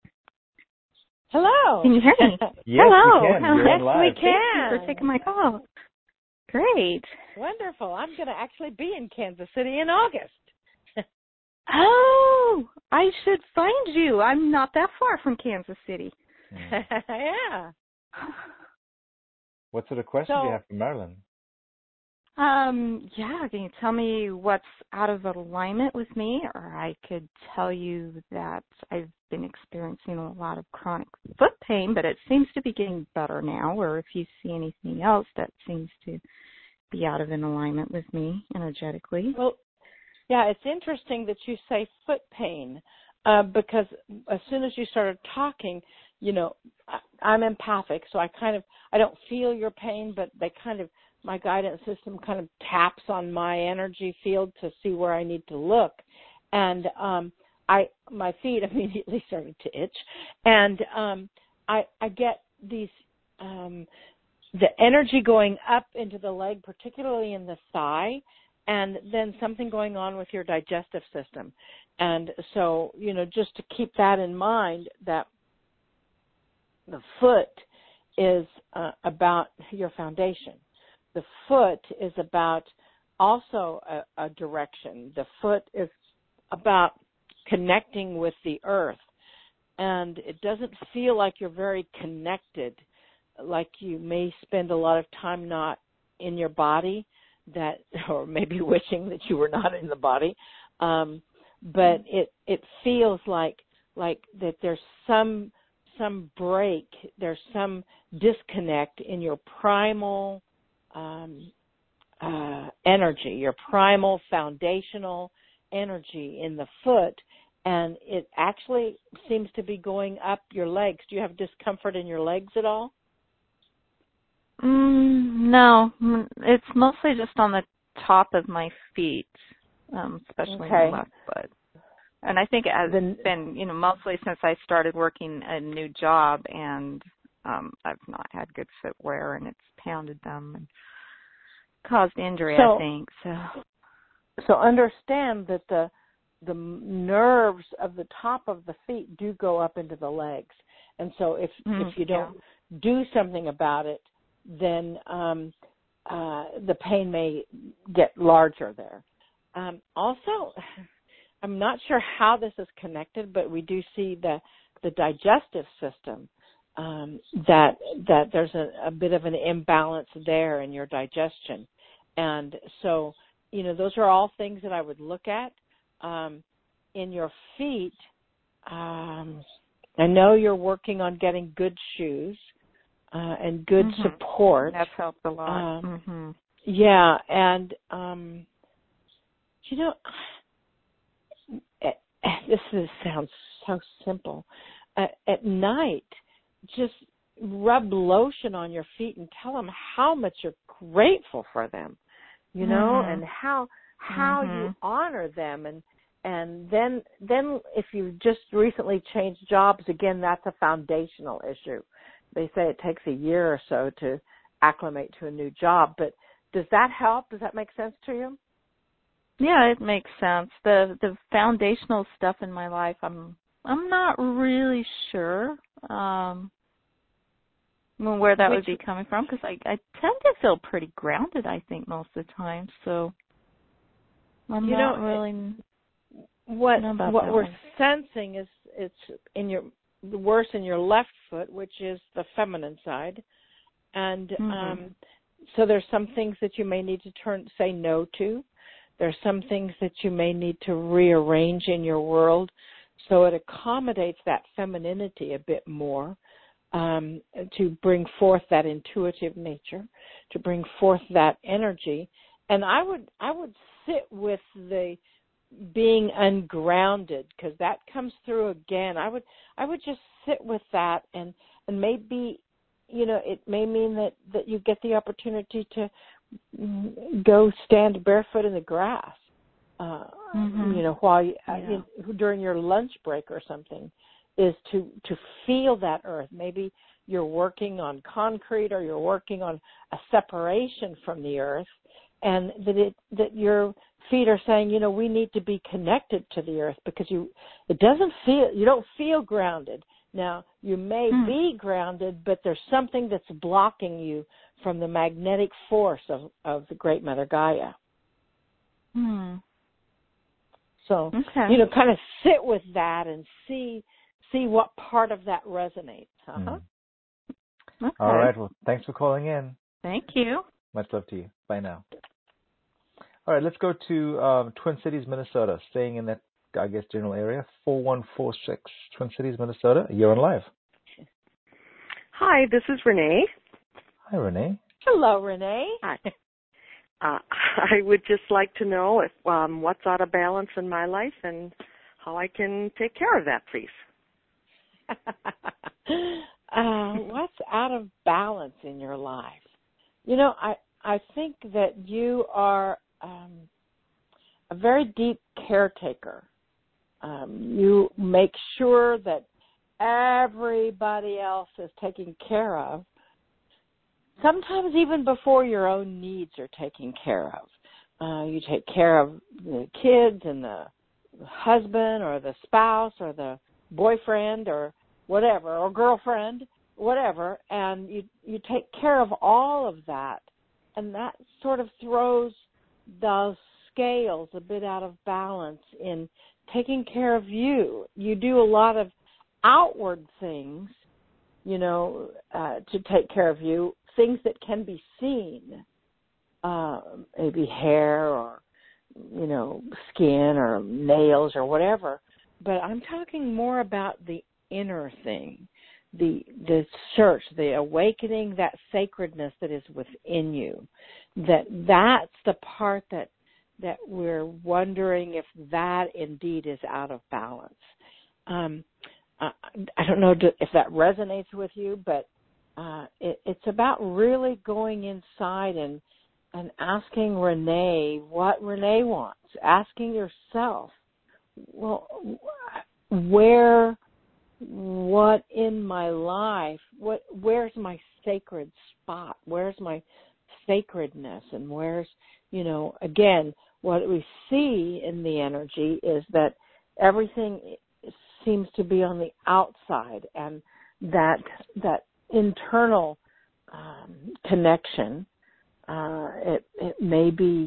Hello. Can you hear me? Yes, Hello. we can. You're yes, on live. we can. Thank you for taking my call. Great. Wonderful. I'm going to actually be in Kansas City in August. Oh, I should find you. I'm not that far from Kansas City. Mm. Yeah. What sort of questions so, do you have for Marilyn? Um, yeah, can you tell me what's out of alignment with me? Or I could tell you that I've been experiencing a lot of chronic foot pain, but it seems to be getting better now. Or if you see anything else that seems to be out of an alignment with me energetically. Well, yeah, it's interesting that you say foot pain uh, because as soon as you started talking, you know, I, I'm empathic, so I kind of, I don't feel your pain, but they kind of, my guidance system kind of taps on my energy field to see where I need to look. And um, I, my feet immediately started to itch. And um, I, I get these, um, the energy going up into the leg, particularly in the thigh, and then something going on with your digestive system. And so, you know, just to keep that in mind, that the foot is uh, about your foundation. The foot is about also a, a direction. The foot is about connecting with the earth. And it doesn't feel like you're very connected, like you may spend a lot of time not in your body, that, or maybe wishing that you were not in the body. Um, but it, it feels like, like that there's some, some break, there's some disconnect in your primal, um, uh, energy, your primal foundational energy in the foot. And it actually seems to be going up your legs. Do you have discomfort in your legs at all? Mm, no, it's mostly just on the top of my feet, um, especially okay. my left foot. And I think it has the, been, you know, mostly since I started working a new job, and um, I've not had good footwear, and it's pounded them and caused injury, so, I think. So, so understand that the the nerves of the top of the feet do go up into the legs, and so if mm, if you don't yeah. do something about it, then um, uh, the pain may get larger there. Um, also, I'm not sure how this is connected, but we do see the the digestive system, um, that that there's a, a bit of an imbalance there in your digestion. And so, you know, those are all things that I would look at. Um, in your feet, um, I know you're working on getting good shoes uh, and good mm-hmm. support. That's helped a lot. Um, mm-hmm. Yeah, and, um, you know, this is, sounds so simple. Uh, at night, just rub lotion on your feet and tell them how much you're grateful for them, you know, mm-hmm. and how how mm-hmm. you honor them. And and then then if you just recently changed jobs, again, that's a foundational issue. They say it takes a year or so to acclimate to a new job, but does that help? Does that make sense to you? Yeah, it makes sense. The the foundational stuff in my life, I'm I'm not really sure um, where that Which, would be coming from, because I I tend to feel pretty grounded, I think, most of the time. So I'm you not know, really what know about what that we're one. sensing is it's in your the worse in your left foot, which is the feminine side, and mm-hmm. um, so there's some things that you may need to turn say no to. There's some things that you may need to rearrange in your world so it accommodates that femininity a bit more, um, to bring forth that intuitive nature, to bring forth that energy. And I would I would sit with the being ungrounded, because that comes through again. I would I would just sit with that, and, and maybe, you know, it may mean that, that you get the opportunity to go stand barefoot in the grass, uh, mm-hmm. you know, while you, yeah. uh, you, during your lunch break or something, is to, to feel that earth. Maybe you're working on concrete, or you're working on a separation from the earth, and that it, that your feet are saying, you know, we need to be connected to the earth, because you, it doesn't feel, you don't feel grounded. Now, you may mm. be grounded, but there's something that's blocking you from the magnetic force of, of the Great Mother Gaia. Hmm. So, okay. you know, kind of sit with that and see see what part of that resonates. Uh-huh. Mm. Okay. All right. Well, thanks for calling in. Thank you. Much love to you. Bye now. All right, let's go to um, Twin Cities, Minnesota. Staying in that, I guess, general area. four one four six, Twin Cities, Minnesota. You're on live. Hi, this is Renee. Hi, Renee. Hello, Renee. Hi. Uh, I would just like to know if um, what's out of balance in my life and how I can take care of that, please. uh, what's out of balance in your life? You know, I, I think that you are um, a very deep caretaker. Um, you make sure that everybody else is taken care of, sometimes even before your own needs are taken care of. Uh, you take care of the kids and the husband or the spouse or the boyfriend or whatever, or girlfriend, whatever, and you you take care of all of that, and that sort of throws those scales a bit out of balance in taking care of you. You do a lot of outward things, you know, uh, to take care of you, things that can be seen, uh, maybe hair or, you know, skin or nails or whatever. But I'm talking more about the inner thing, the the search, the awakening, that sacredness that is within you. That that's the part that that we're wondering if that indeed is out of balance. Um, I, I don't know if that resonates with you, but uh, it, it's about really going inside and and asking Renee what Renee wants, asking yourself, well, where, what in my life, what, where's my sacred spot? Where's my sacredness? And where's, you know, again, what we see in the energy is that everything seems to be on the outside, and that that internal um, connection, uh, it, it may be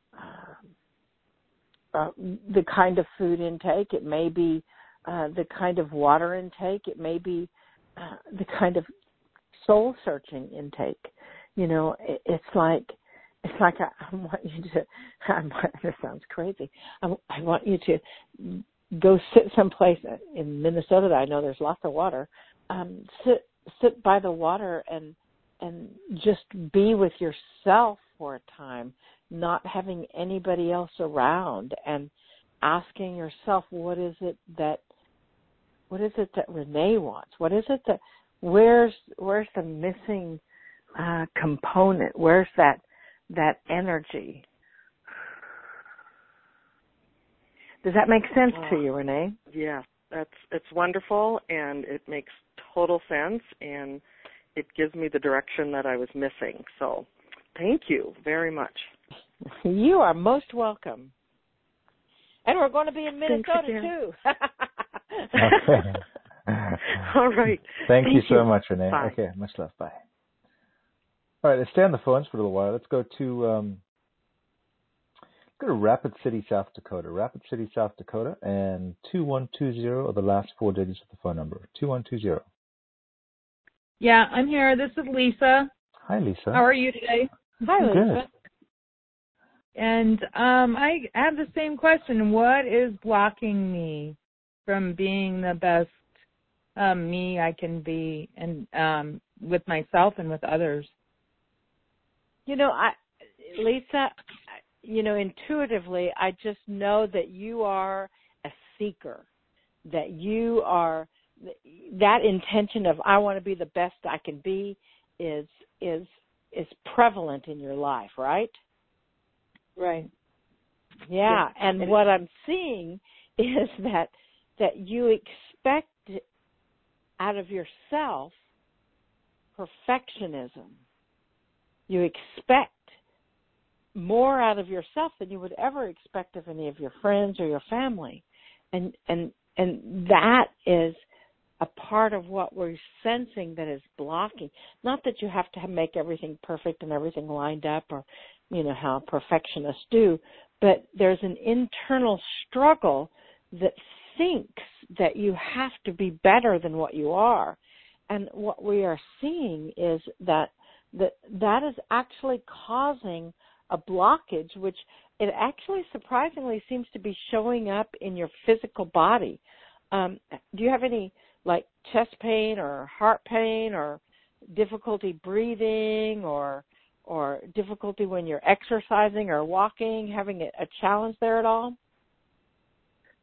uh, uh, the kind of food intake, it may be uh, the kind of water intake, it may be uh, the kind of soul-searching intake. You know, it, it's like It's like I, I want you to, I want, this sounds crazy, I, I want you to go sit someplace in Minnesota that I know there's lots of water, um, sit sit by the water and and just be with yourself for a time, not having anybody else around, and asking yourself, what is it that, what is it that Renee wants? What is it that, where's, where's the missing uh, component? Where's that, that energy? Does that make sense oh, to you, Renee? Yeah, that's it's wonderful, and it makes total sense, and it gives me the direction that I was missing. So thank you very much. You are most welcome. And we're going to be in Minnesota, too. Okay. All right. Thank, Thank you so you. much, Renee. Bye. Okay, much love. Bye. All right, let's stay on the phones for a little while. Let's go to um, go to Rapid City, South Dakota. Rapid City, South Dakota, and two one two zero are the last four digits of the phone number. two one two zero. Yeah, I'm here. This is Lisa. Hi, Lisa. How are you today? Hi, Lisa. Good. And um, I have the same question. What is blocking me from being the best um, me I can be, and um, with myself and with others? You know, I, Lisa, you know, intuitively, I just know that you are a seeker, that you are, that intention of I want to be the best I can be is is is prevalent in your life, right? Right. Yeah, and what I'm seeing is that that you expect out of yourself perfectionism. You expect more out of yourself than you would ever expect of any of your friends or your family. And and and that is a part of what we're sensing that is blocking. Not that you have to make everything perfect and everything lined up, or, you know, how perfectionists do, but there's an internal struggle that thinks that you have to be better than what you are. And what we are seeing is that that, that is actually causing a blockage, which it actually surprisingly seems to be showing up in your physical body. Um, do you have any, like, chest pain or heart pain or difficulty breathing or or difficulty when you're exercising or walking, having a, a challenge there at all?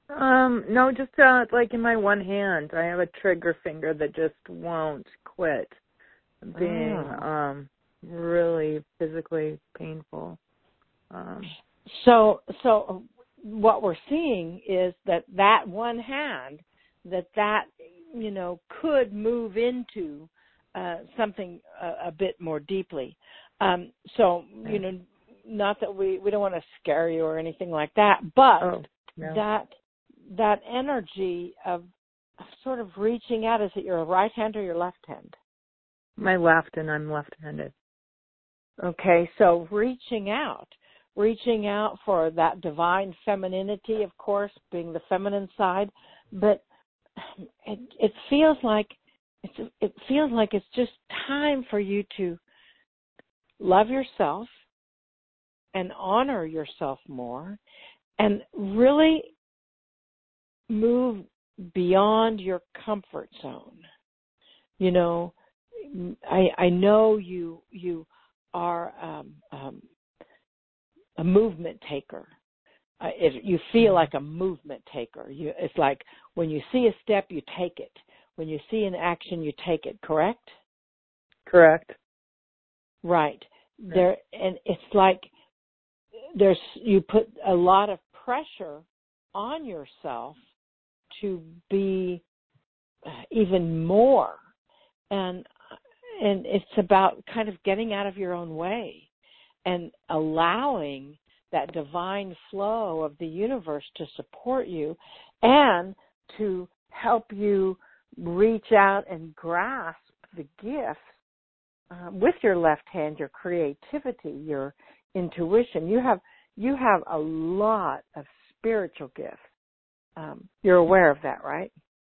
Um, no, just uh, like in my one hand, I have a trigger finger that just won't quit being Oh. um really physically painful. Um, So, so what we're seeing is that that one hand, that that you know could move into uh, something a, a bit more deeply. Um, so you know, not that we we don't want to scare you or anything like that, but oh, no. that that energy of sort of reaching out. Is it your right hand or your left hand? My left, and I'm left-handed. Okay, so reaching out, reaching out for that divine femininity, of course, being the feminine side, but it, it feels like it's, it feels like it's just time for you to love yourself and honor yourself more, and really move beyond your comfort zone. You know, I I know you you are um, um, a movement taker. Uh, it, you feel like a movement taker. You, it's like when you see a step, you take it. When you see an action, you take it. Correct? Correct. Right. There, and it's like there's you put a lot of pressure on yourself to be even more, and and it's about kind of getting out of your own way and allowing that divine flow of the universe to support you and to help you reach out and grasp the gifts um, with your left hand, your creativity, your intuition. You have you have a lot of spiritual gifts. Um, you're aware of that, right?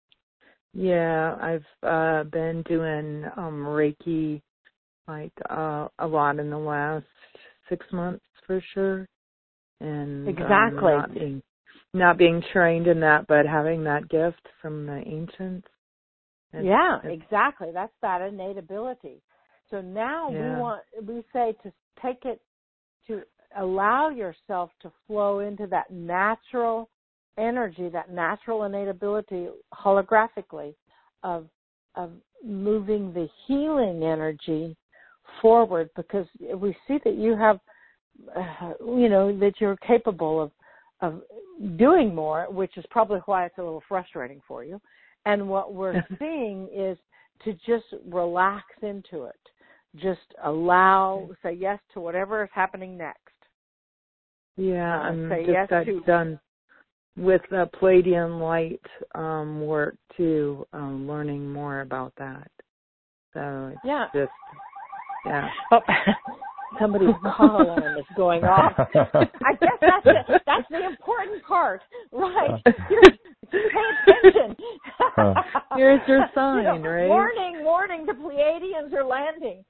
Yeah, I've uh, been doing um, Reiki like uh, a lot in the last six months for sure, and exactly um, not being not being trained in that, but having that gift from the ancients. It's, yeah, it's, exactly. That's that innate ability. So now yeah. we want we say to take it to allow yourself to flow into that natural energy, that natural innate ability holographically of of moving the healing energy forward, because we see that you have uh, you know that you're capable of of doing more, which is probably why it's a little frustrating for you. And what we're seeing is to just relax into it. Just allow, say yes to whatever is happening next. Yeah, uh, I'm say just yes got to done with the Palladian light um, work too, um, learning more about that. So it's yeah. just, yeah. Oh, somebody's car alarm is going off. I guess that's the, that's the important part, right? Pay attention. Here's your sign, you know, right? Warning, warning, the Pleiadians are landing.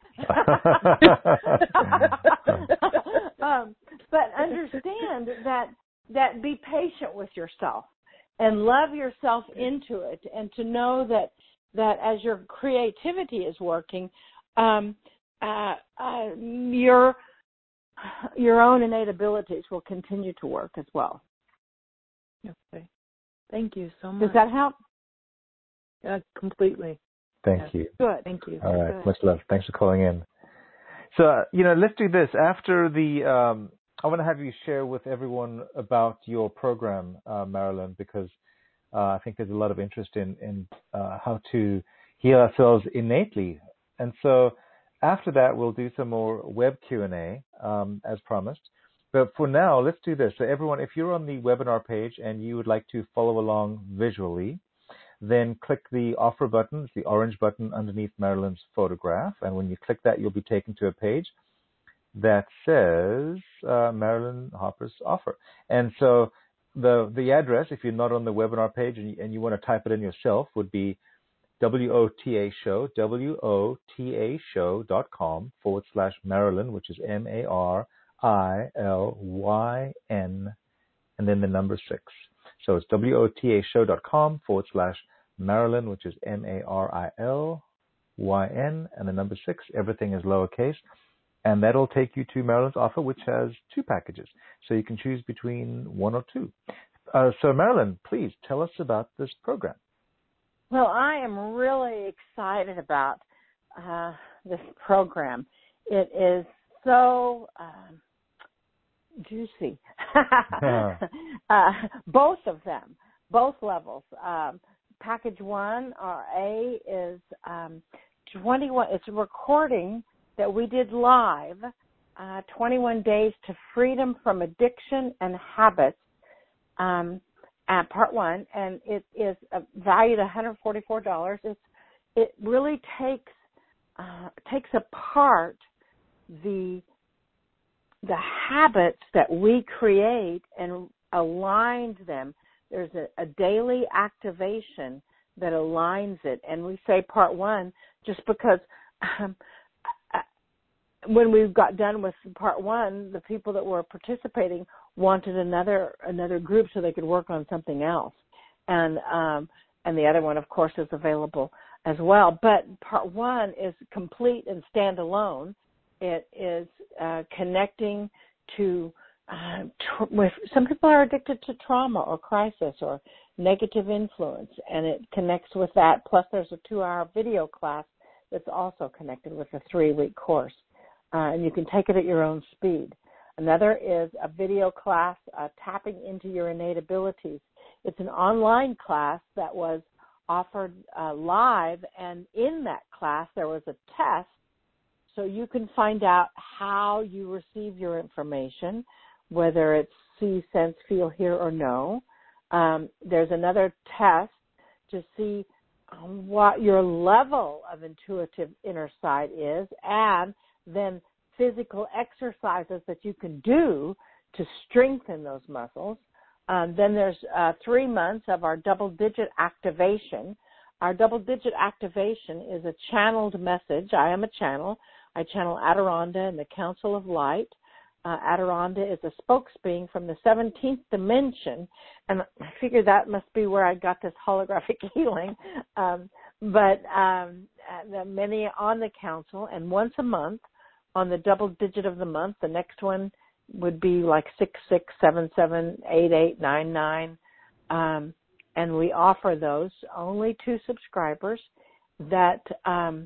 um, but understand that that be patient with yourself and love yourself into it, and to know that that as your creativity is working, um, uh, uh, your your own innate abilities will continue to work as well. Okay. Thank you so much. Does that help? Yeah, completely. Thank yes. you. Good. Thank you. All right. Good. Much love. Thanks for calling in. So, uh, you know, let's do this. After the, um, I want to have you share with everyone about your program, uh, Marilyn, because uh, I think there's a lot of interest in, in uh, how to heal ourselves innately. And so after that, we'll do some more web Q and A, um, as promised. But for now, let's do this. So everyone, if you're on the webinar page and you would like to follow along visually, then click the offer button, it's the orange button underneath Marilyn's photograph. And when you click that, you'll be taken to a page that says uh, Marilyn Hopper's offer. And so the the address, if you're not on the webinar page and you, and you want to type it in yourself, would be W O T A show, W O T A show dot com forward slash Marilyn, which is M A R I L Y N, and then the number six. So it's W O T A show dot com forward slash Marilyn, which is M A R I L Y N, and the number six. Everything is lowercase. And that'll take you to Marilyn's offer, which has two packages. So you can choose between one or two. Uh, so, Marilyn, please tell us about this program. Well, I am really excited about uh, this program. It is so um, juicy. uh, both of them, both levels. Um, package one, or A, is um, twenty-one. It's a recording that we did live, uh, twenty-one days to freedom from addiction and habits. Um, at part one, and it is uh, valued at one hundred forty-four dollars. It's, it really takes uh, takes apart the the habits that we create and aligns them. There's a, a daily activation that aligns it, and we say part one just because um, when we got done with part one, the people that were participating wanted another another group so they could work on something else, and um, and the other one, of course, is available as well. But part one is complete and standalone. It is uh, connecting to uh, tr- with some people are addicted to trauma or crisis or negative influence, and it connects with that. Plus, there's a two-hour video class that's also connected with a three-week course, uh, and you can take it at your own speed. Another is a video class, uh, Tapping into Your Innate Abilities. It's an online class that was offered uh, live, and in that class there was a test so you can find out how you receive your information, whether it's see, sense, feel, hear, or know. Um, there's another test to see what your level of intuitive inner sight is, and then physical exercises that you can do to strengthen those muscles. Um, then there's uh, three months of our double-digit activation. Our double-digit activation is a channeled message. I am a channel. I channel Adirondha and the Council of Light. Uh, Adirondha is a spokesbeing from the seventeenth dimension, and I figure that must be where I got this holographic healing. Um, but um, the many on the council, and once a month, on the double digit of the month, the next one would be like six six seven seven eight eight nine nine, um, and we offer those only to subscribers that um,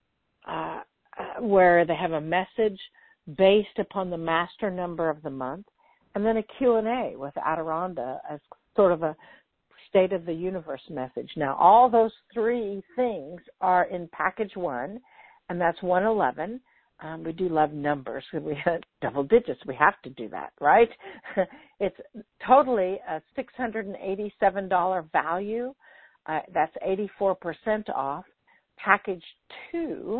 uh, where they have a message based upon the master number of the month, and then a Q and A with Adirondha as sort of a state of the universe message. Now, all those three things are in package one, and that's one eleven. Um, we do love numbers. We have double digits. We have to do that, right? It's totally a six hundred eighty-seven dollars value. Uh, that's eighty-four percent off. Package two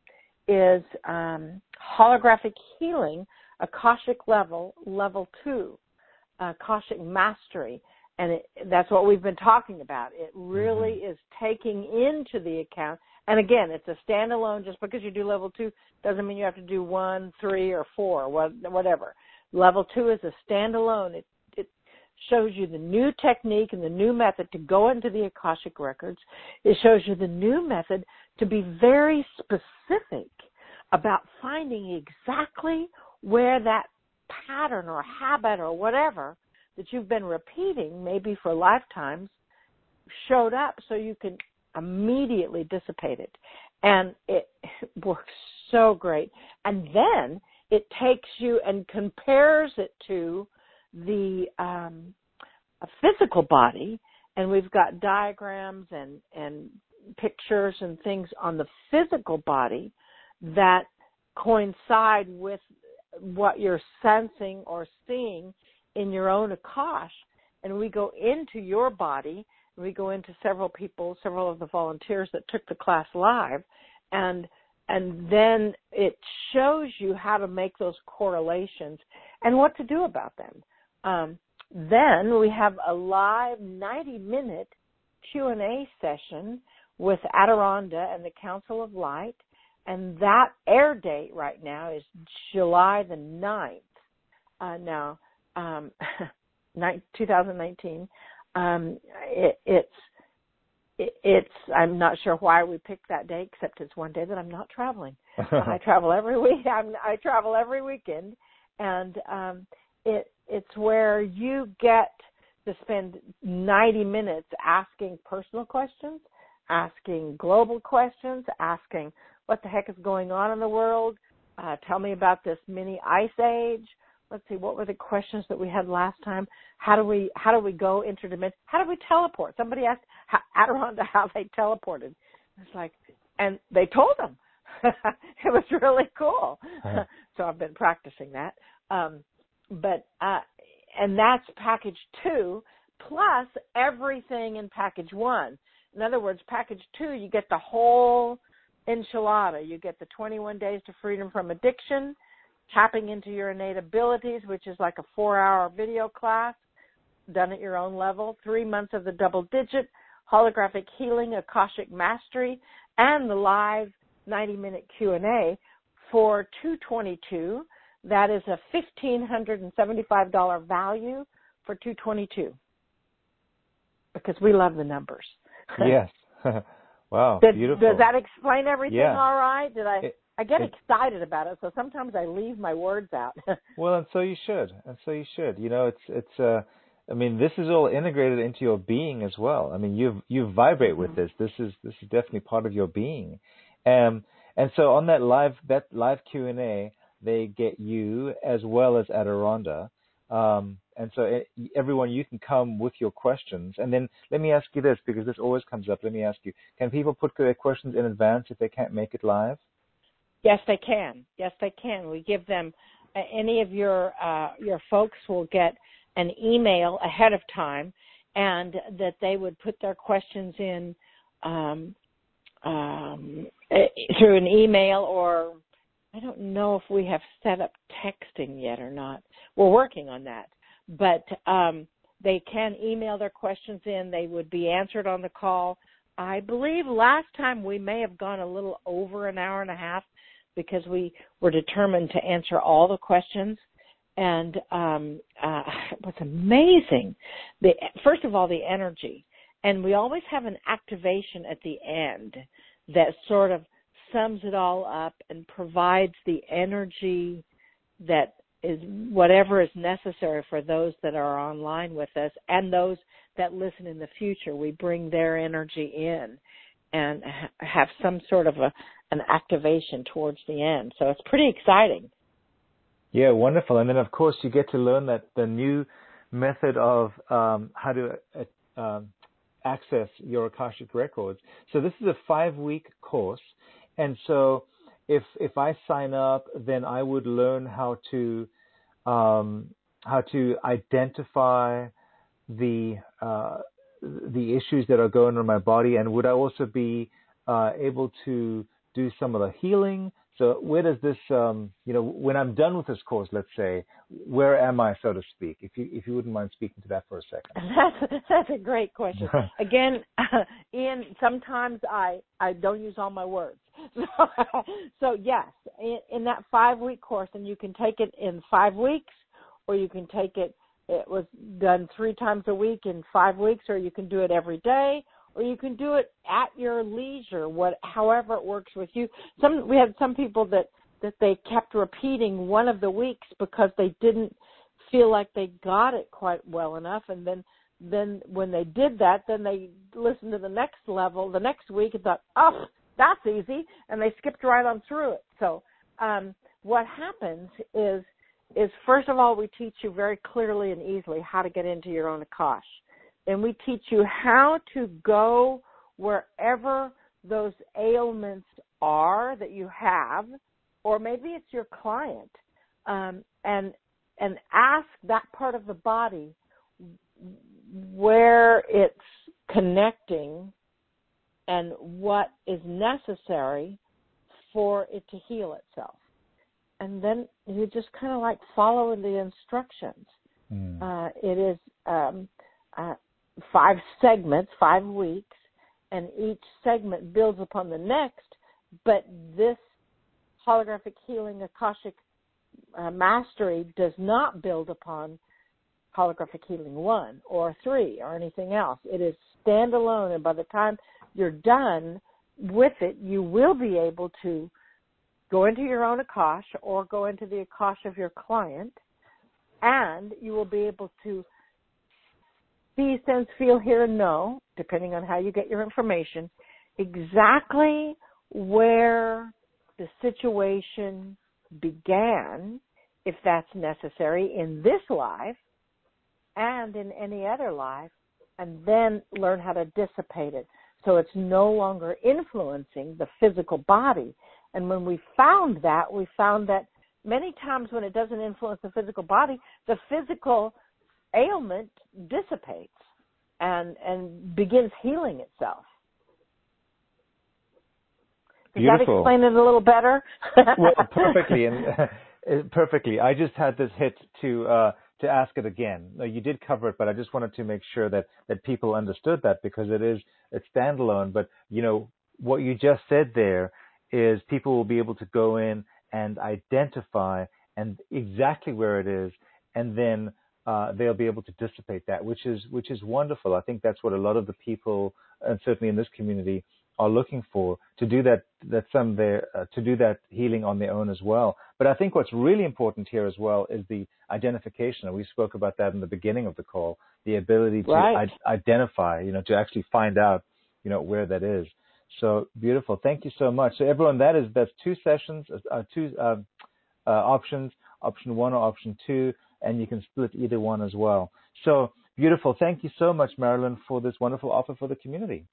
is um, holographic healing, Akashic level, level two, Akashic mastery. And it, that's what we've been talking about. It really mm-hmm. is taking into the account. And again, it's a standalone. Just because you do level two doesn't mean you have to do one, three, or four, whatever. Level two is a standalone. It, it shows you the new technique and the new method to go into the Akashic records. It shows you the new method to be very specific about finding exactly where that pattern or habit or whatever that you've been repeating, maybe for lifetimes, showed up so you can immediately dissipate it. And it works so great. And then it takes you and compares it to the um, a physical body, and we've got diagrams and, and pictures and things on the physical body that coincide with what you're sensing or seeing in your own Akash. And we go into your body. We go into several people, several of the volunteers that took the class live, and and then it shows you how to make those correlations and what to do about them. Um, then we have a live ninety-minute Q and A session with Adirondha and the Council of Light, and that air date right now is July the ninth. Uh, now, um, twenty nineteen. Um, it, it's, it, it's, I'm not sure why we picked that day, except it's one day that I'm not traveling. I travel every week. I'm, I travel every weekend, and um, it, it's where you get to spend ninety minutes asking personal questions, asking global questions, asking what the heck is going on in the world. Uh, tell me about this mini ice age. Let's see, what were the questions that we had last time? How do we how do we go interdimensional? How do we teleport? Somebody asked how, Adironda how they teleported. It's like, and they told them. It was really cool. Uh-huh. So I've been practicing that. Um, but uh, and that's package two plus everything in package one. In other words, package two, you get the whole enchilada. You get the twenty-one days to freedom from addiction, tapping into your innate abilities, which is like a four-hour video class done at your own level, three months of the double digit, holographic healing, Akashic mastery, and the live ninety-minute Q and A for two hundred twenty-two dollars. That is a one thousand five hundred seventy-five dollars value for two hundred twenty-two dollars because we love the numbers. Yes. Wow, Did, beautiful. Does that explain everything yeah. all right? Did I? It, I get it, excited about it, so sometimes I leave my words out. Well, and so you should, and so you should. You know, it's it's. Uh, I mean, this is all integrated into your being as well. I mean, you you vibrate mm-hmm. with this. This is this is definitely part of your being, um, and so on that live that live Q and A, they get you as well as Adironda, um, and so it, everyone you can come with your questions. And then let me ask you this, because this always comes up. Let me ask you: can people put their questions in advance if they can't make it live? Yes, they can. Yes, they can. We give them, uh, any of your uh, your folks will get an email ahead of time, and that they would put their questions in um, um, through an email, or I don't know if we have set up texting yet or not. We're working on that. But um, they can email their questions in. They would be answered on the call. I believe last time we may have gone a little over an hour and a half, because we were determined to answer all the questions. And um, uh, it was amazing. The, first of all, the energy. And we always have an activation at the end that sort of sums it all up and provides the energy that is whatever is necessary for those that are online with us and those that listen in the future. We bring their energy in and ha- have some sort of a an activation towards the end. So it's pretty exciting. Yeah, wonderful. And then, of course, you get to learn that the new method of um, how to uh, um, access your Akashic records. So this is a five-week course. And so if if I sign up, then I would learn how to um, how to identify the uh, the issues that are going on in my body, and would I also be uh, able to do some of the healing? So where does this, um, you know, when I'm done with this course, let's say, where am I, so to speak? If you if you wouldn't mind speaking to that for a second. That's, that's a great question. Again, uh, Ian, sometimes I, I don't use all my words. So, so yes, in, in that five-week course, and you can take it in five weeks, or you can take it, it was done three times a week in five weeks, or you can do it every day, or you can do it at your leisure, what, however it works with you. Some we had some people that, that they kept repeating one of the weeks because they didn't feel like they got it quite well enough, and then then when they did that, then they listened to the next level the next week and thought, oh, that's easy, and they skipped right on through it. So um, what happens is is first of all, we teach you very clearly and easily how to get into your own Akash. And we teach you how to go wherever those ailments are that you have, or maybe it's your client, um, and and ask that part of the body where it's connecting and what is necessary for it to heal itself. And then you just kind of like follow the instructions. Mm. Uh, it is um, uh, five segments, five weeks, and each segment builds upon the next, but this holographic healing Akashic uh, mastery does not build upon holographic healing one or three or anything else. It is standalone, and by the time you're done with it, you will be able to go into your own Akash or go into the Akash of your client, and you will be able to see, sense, feel, hear, and know, depending on how you get your information, exactly where the situation began, if that's necessary, in this life and in any other life, and then learn how to dissipate it so it's no longer influencing the physical body. And when we found that, we found that many times when it doesn't influence the physical body, the physical ailment dissipates and, and begins healing itself. Does Beautiful. that explain it a little better? Well, perfectly, and perfectly. I just had this hit to uh, to ask it again. No, you did cover it, but I just wanted to make sure that, that people understood that, because it is it's standalone. But you know what you just said there is people will be able to go in and identify and exactly where it is, and then uh, they'll be able to dissipate that, which is which is wonderful. I think that's what a lot of the people, and certainly in this community, are looking for, to do that, that some there, uh, to do that healing on their own as well. But I think what's really important here as well is the identification. And we spoke about that in the beginning of the call, the ability to right. I- identify, you know, to actually find out, you know, where that is. So beautiful. Thank you so much. So everyone, that is, that's two sessions, uh, two uh, uh, options, option one or option two, and you can split either one as well. So beautiful. Thank you so much, Marilyn, for this wonderful offer for the community.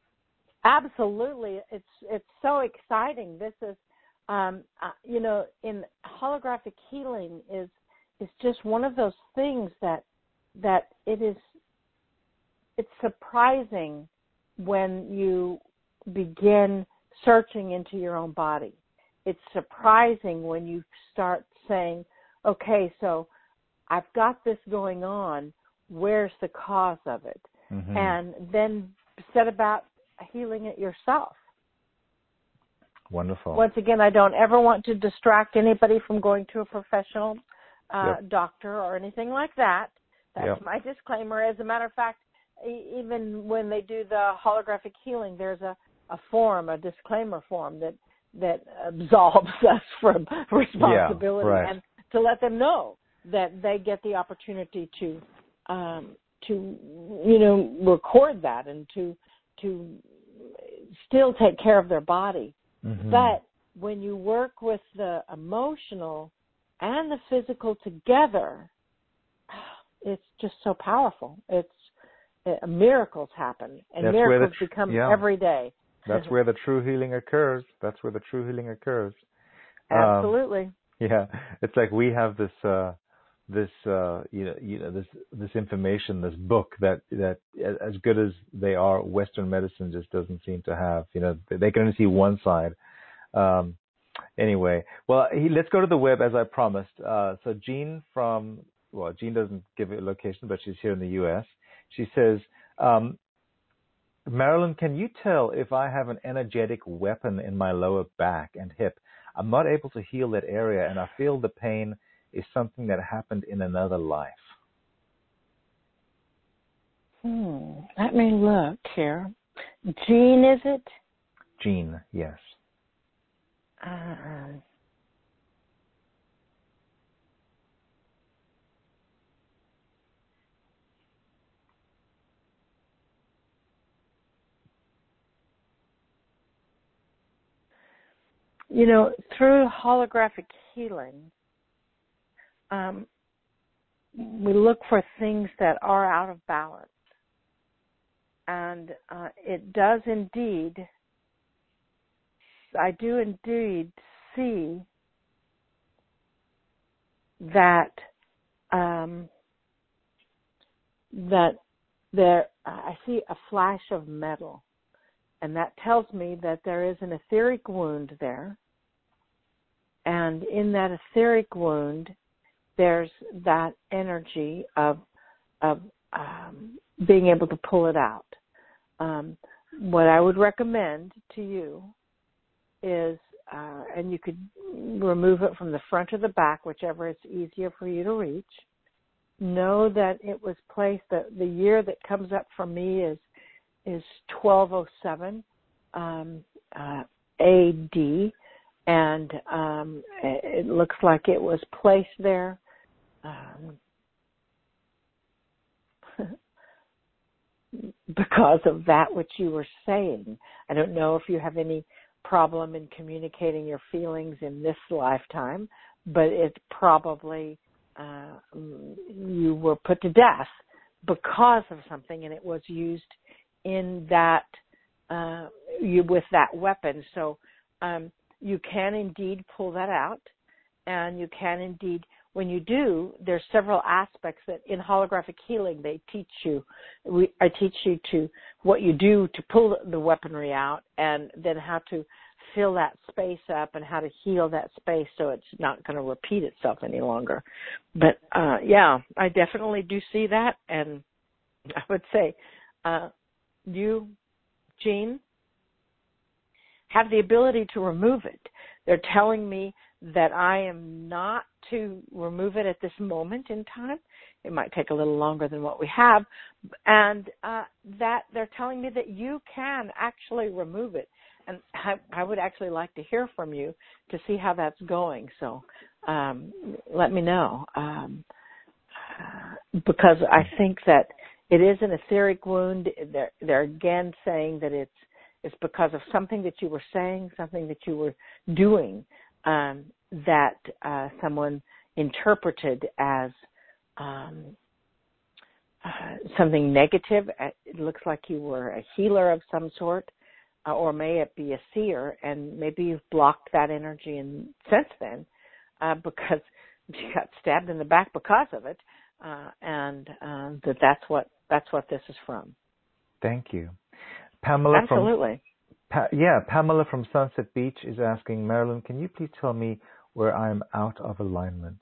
Absolutely. It's it's so exciting. This is, um, uh, you know, in holographic healing is is just one of those things that that it is, it's surprising when you begin searching into your own body. It's surprising when you start saying, okay, so I've got this going on. Where's the cause of it? Mm-hmm. And then set about healing it yourself. Wonderful. Once again, I don't ever want to distract anybody from going to a professional uh, yep. doctor or anything like that. That's yep. my disclaimer. As a matter of fact, even when they do the holographic healing, there's a, a form, a disclaimer form that that absolves us from responsibility, yeah, right. and to let them know that they get the opportunity to um, to you know record that and to to still take care of their body. Mm-hmm. But when you work with the emotional and the physical together, it's just so powerful. It's uh, miracles happen, and That's miracles tr- become yeah. every day. That's where the true healing occurs. That's where the true healing occurs. Absolutely. Um, yeah, it's like we have this, uh, this, uh, you know, you know, this, this information, this book that that as good as they are, Western medicine just doesn't seem to have. You know, they can only see one side. Um, anyway, well, he, let's go to the web as I promised. Uh, so Jean from, well, Jean doesn't give a location, but she's here in the U S. She says, um, Marilyn, can you tell if I have an energetic weapon in my lower back and hip? I'm not able to heal that area, and I feel the pain is something that happened in another life. Hmm. Let me look here. Jean, is it? Jean, yes. Uh, you know, through holographic healing, um, we look for things that are out of balance. And uh, it does indeed, I do indeed see that um, that there, I see a flash of metal, and that tells me that there is an etheric wound there, and in that etheric wound, there's that energy of of um, being able to pull it out. Um, what I would recommend to you is, uh, and you could remove it from the front or the back, whichever is easier for you to reach. Know that it was placed, the, the year that comes up for me is is twelve oh seven um, uh, A D, and um, it looks like it was placed there um, because of that which you were saying. I don't know if you have any problem in communicating your feelings in this lifetime, but it's probably uh, you were put to death because of something, and it was used in that uh, you with that weapon. So um, you can indeed pull that out, and you can indeed. When you do, there's several aspects that in holographic healing they teach you. We, I teach you to what you do to pull the weaponry out, and then how to fill that space up and how to heal that space so it's not going to repeat itself any longer. But uh, yeah, I definitely do see that, and I would say uh, you, Jean, have the ability to remove it. They're telling me that I am not to remove it at this moment in time. It might take a little longer than what we have. And uh, that they're telling me that you can actually remove it. And I, I would actually like to hear from you to see how that's going. So um, let me know. Um, uh, because I think that it is an etheric wound. They're, they're again saying that it's, it's because of something that you were saying, something that you were doing, Um, that uh, someone interpreted as um, uh, something negative. It looks like you were a healer of some sort, uh, or may it be a seer, and maybe you've blocked that energy in, since then uh, because you got stabbed in the back because of it, uh, and uh, that that's what that's what this is from. Thank you, Pamela. Absolutely. From, pa- yeah, Pamela from Sunset Beach is asking, Marilyn, can you please tell me where I'm out of alignment?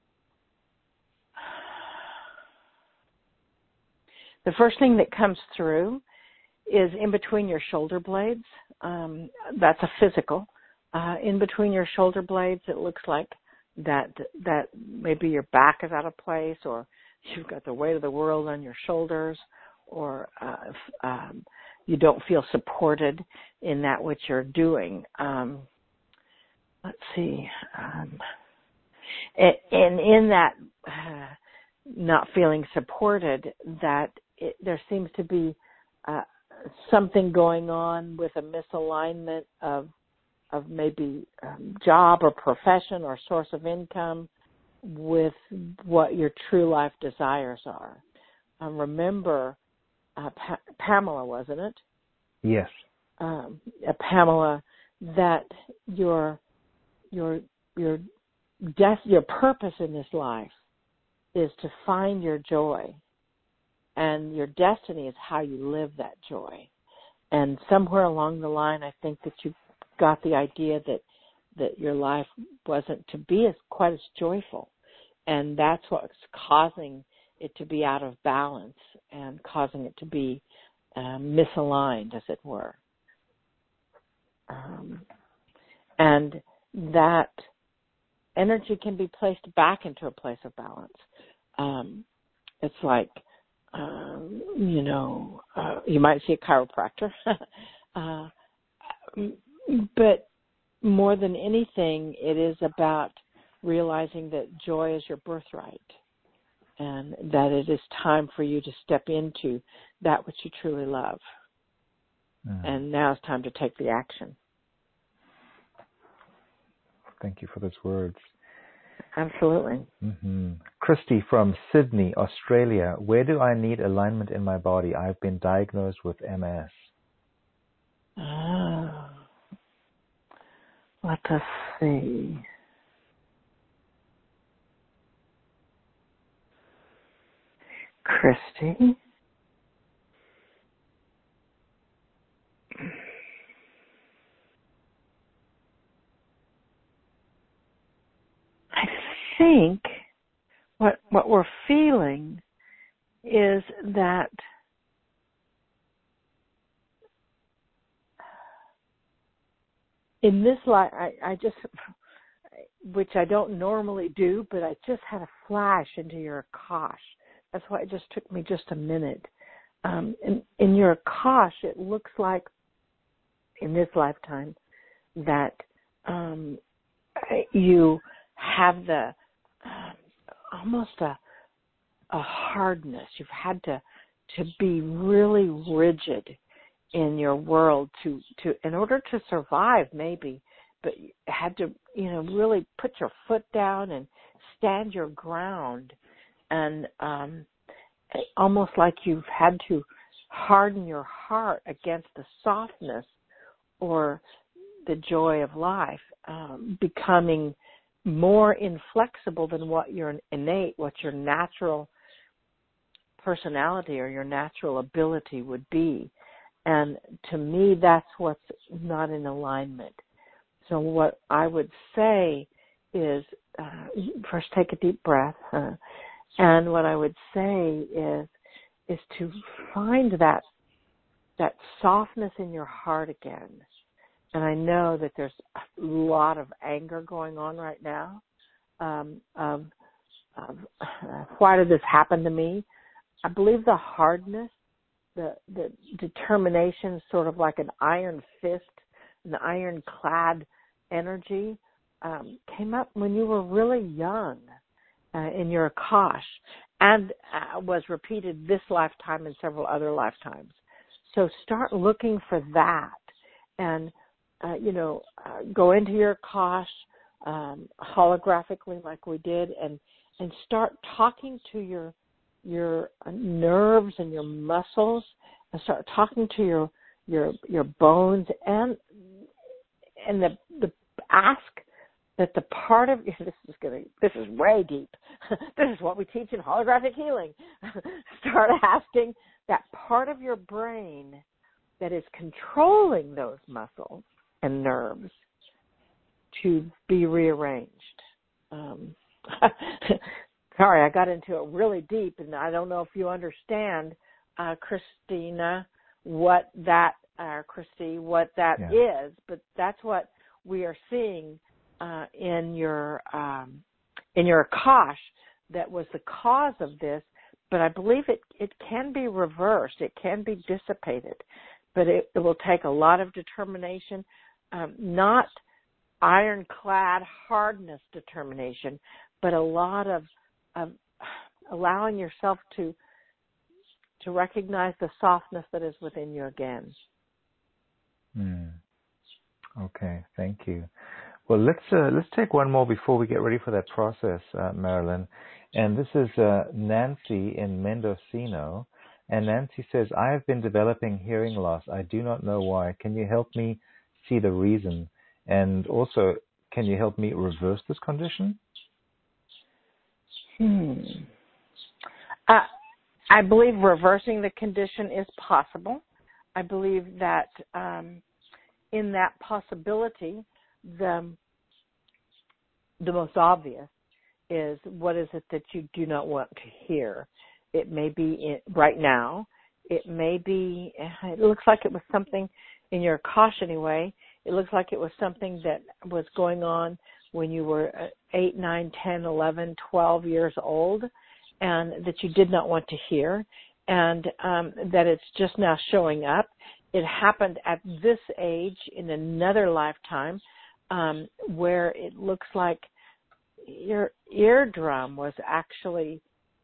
The first thing that comes through is in between your shoulder blades. Um, that's a physical. Uh, in between your shoulder blades, it looks like that that maybe your back is out of place, or you've got the weight of the world on your shoulders, or uh, if, um, you don't feel supported in that which you're doing. Um, let's see. Um, and in that uh, not feeling supported, that it, there seems to be uh, something going on with a misalignment of of maybe um, job or profession or source of income with what your true life desires are. Um, remember, uh, pa- Pamela, wasn't it? Yes. Um, uh, Pamela, that your your your des- your purpose in this life is to find your joy, and your destiny is how you live that joy. And somewhere along the line, I think that you got the idea that that your life wasn't to be as quite as joyful, and that's what's causing it to be out of balance and causing it to be uh, misaligned, as it were. Um, and that energy can be placed back into a place of balance. Um, it's like, um, you know, uh, you might see a chiropractor, uh, but more than anything, it is about realizing that joy is your birthright, and that it is time for you to step into that which you truly love. Mm. And now it's time to take the action. Thank you for those words. Absolutely. Mm-hmm. Christy from Sydney, Australia. Where do I need alignment in my body? I've been diagnosed with M S. Ah. Let us see. Christy. I think what what we're feeling is that in this life, I, I just, which I don't normally do, but I just had a flash into your Akash. That's why it just took me just a minute. Um, in, in your Akash, it looks like in this lifetime that um, you have the uh, almost a a hardness. You've had to to be really rigid in your world to, to in order to survive maybe, but you had to, you know, really put your foot down and stand your ground, and um, almost like you've had to harden your heart against the softness or the joy of life, um, becoming more inflexible than what your innate, what your natural personality or your natural ability would be. And to me, that's what's not in alignment. So what I would say is, uh, first take a deep breath. Uh, and what I would say is, is to find that, that softness in your heart again. And I know that there's a lot of anger going on right now. Um, of, of uh, why did this happen to me? I believe the hardness, the the determination, sort of like an iron fist, an ironclad energy, um, came up when you were really young uh, in your Akash, and uh, was repeated this lifetime and several other lifetimes. So start looking for that, and uh, you know, uh, go into your Akash um, holographically, like we did, and and start talking to your your nerves and your muscles, and start talking to your your your bones, and and the the ask that the part of this is going to this is way deep. This is what we teach in holographic healing. Start asking that part of your brain that is controlling those muscles and nerves to be rearranged. Um, Sorry, I got into it really deep, and I don't know if you understand, uh, Christina, what that, uh, Christy, what that yeah. is, but that's what we are seeing uh, in your um, in your Akash. That was the cause of this, but I believe it, it can be reversed. It can be dissipated, but it, it will take a lot of determination, um, not ironclad hardness determination, but a lot of of allowing yourself to to recognize the softness that is within you again. Mm. Okay, thank you. Well, let's uh, let's take one more before we get ready for that process, uh, Marilyn. And this is uh, Nancy in Mendocino. And Nancy says, I have been developing hearing loss. I do not know why. Can you help me see the reason? And also, can you help me reverse this condition? Hmm. Uh, I believe reversing the condition is possible. I believe that um, in that possibility, the the most obvious is, what is it that you do not want to hear? It may be in, right now. It may be. It looks like it was something in your Akash anyway. It looks like it was something that was going on when you were eight, nine, ten, eleven, twelve years old, and that you did not want to hear, and um, that it's just now showing up. It happened at this age in another lifetime, um, where it looks like your eardrum was actually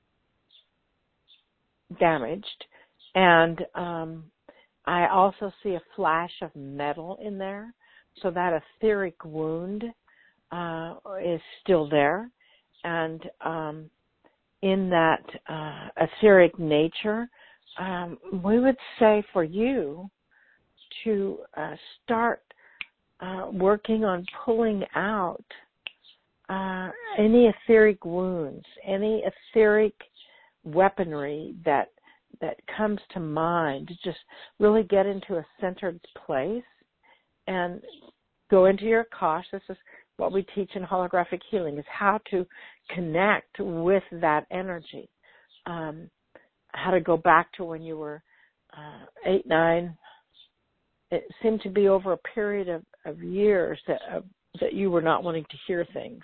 damaged, and um, I also see a flash of metal in there, so that etheric wound Uh, is still there, and um, in that uh, etheric nature, um, we would say for you to uh, start uh, working on pulling out uh, any etheric wounds, any etheric weaponry that that comes to mind. Just really get into a centered place and go into your Akash. This is what we teach in holographic healing, is how to connect with that energy, um, how to go back to when you were uh, eight, nine. It seemed to be over a period of, of years that uh, that you were not wanting to hear things.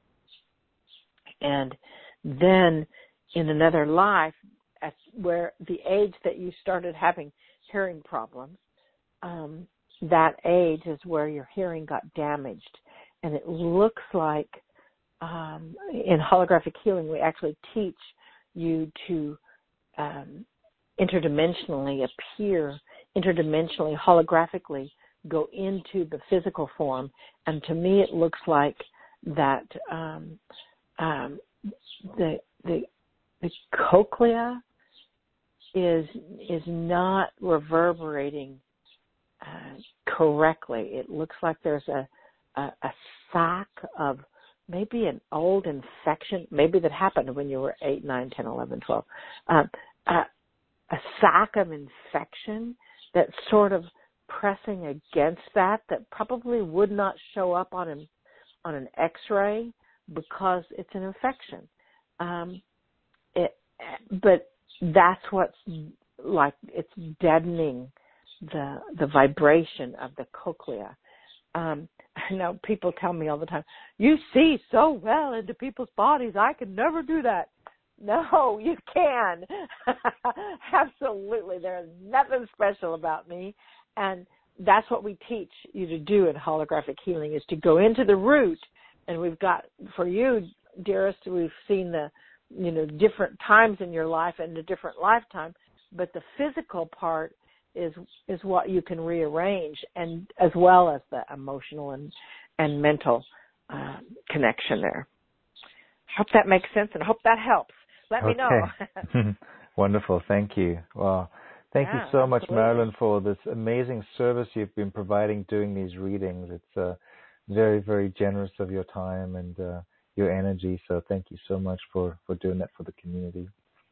And then in another life, at where the age that you started having hearing problems, um, that age is where your hearing got damaged. And it looks like um, in holographic healing, we actually teach you to um, interdimensionally appear, interdimensionally, holographically go into the physical form. And to me, it looks like that um, um, the the the cochlea is is not reverberating uh, correctly. It looks like there's a, a a sac of maybe an old infection, maybe that happened when you were eight, nine, ten, eleven, twelve. Uh, a, a sac of infection that's sort of pressing against that, that probably would not show up on an on an X-ray because it's an infection. Um, it, but that's what's like, it's deadening the the vibration of the cochlea. Um, I know people tell me all the time, you see so well into people's bodies, I could never do that. No, you can. Absolutely. There's nothing special about me. And that's what we teach you to do in holographic healing, is to go into the root. And we've got, for you, dearest, we've seen the, you know, different times in your life and a different lifetime. But the physical part is is what you can rearrange, and as well as the emotional and, and mental uh, connection there. Hope that makes sense, and hope that helps. Let okay. me know. Wonderful. Thank you. Wow. Thank yeah, you so absolutely. much, Marilyn, for this amazing service you've been providing doing these readings. It's uh, very, very generous of your time and uh, your energy. So thank you so much for, for doing that for the community.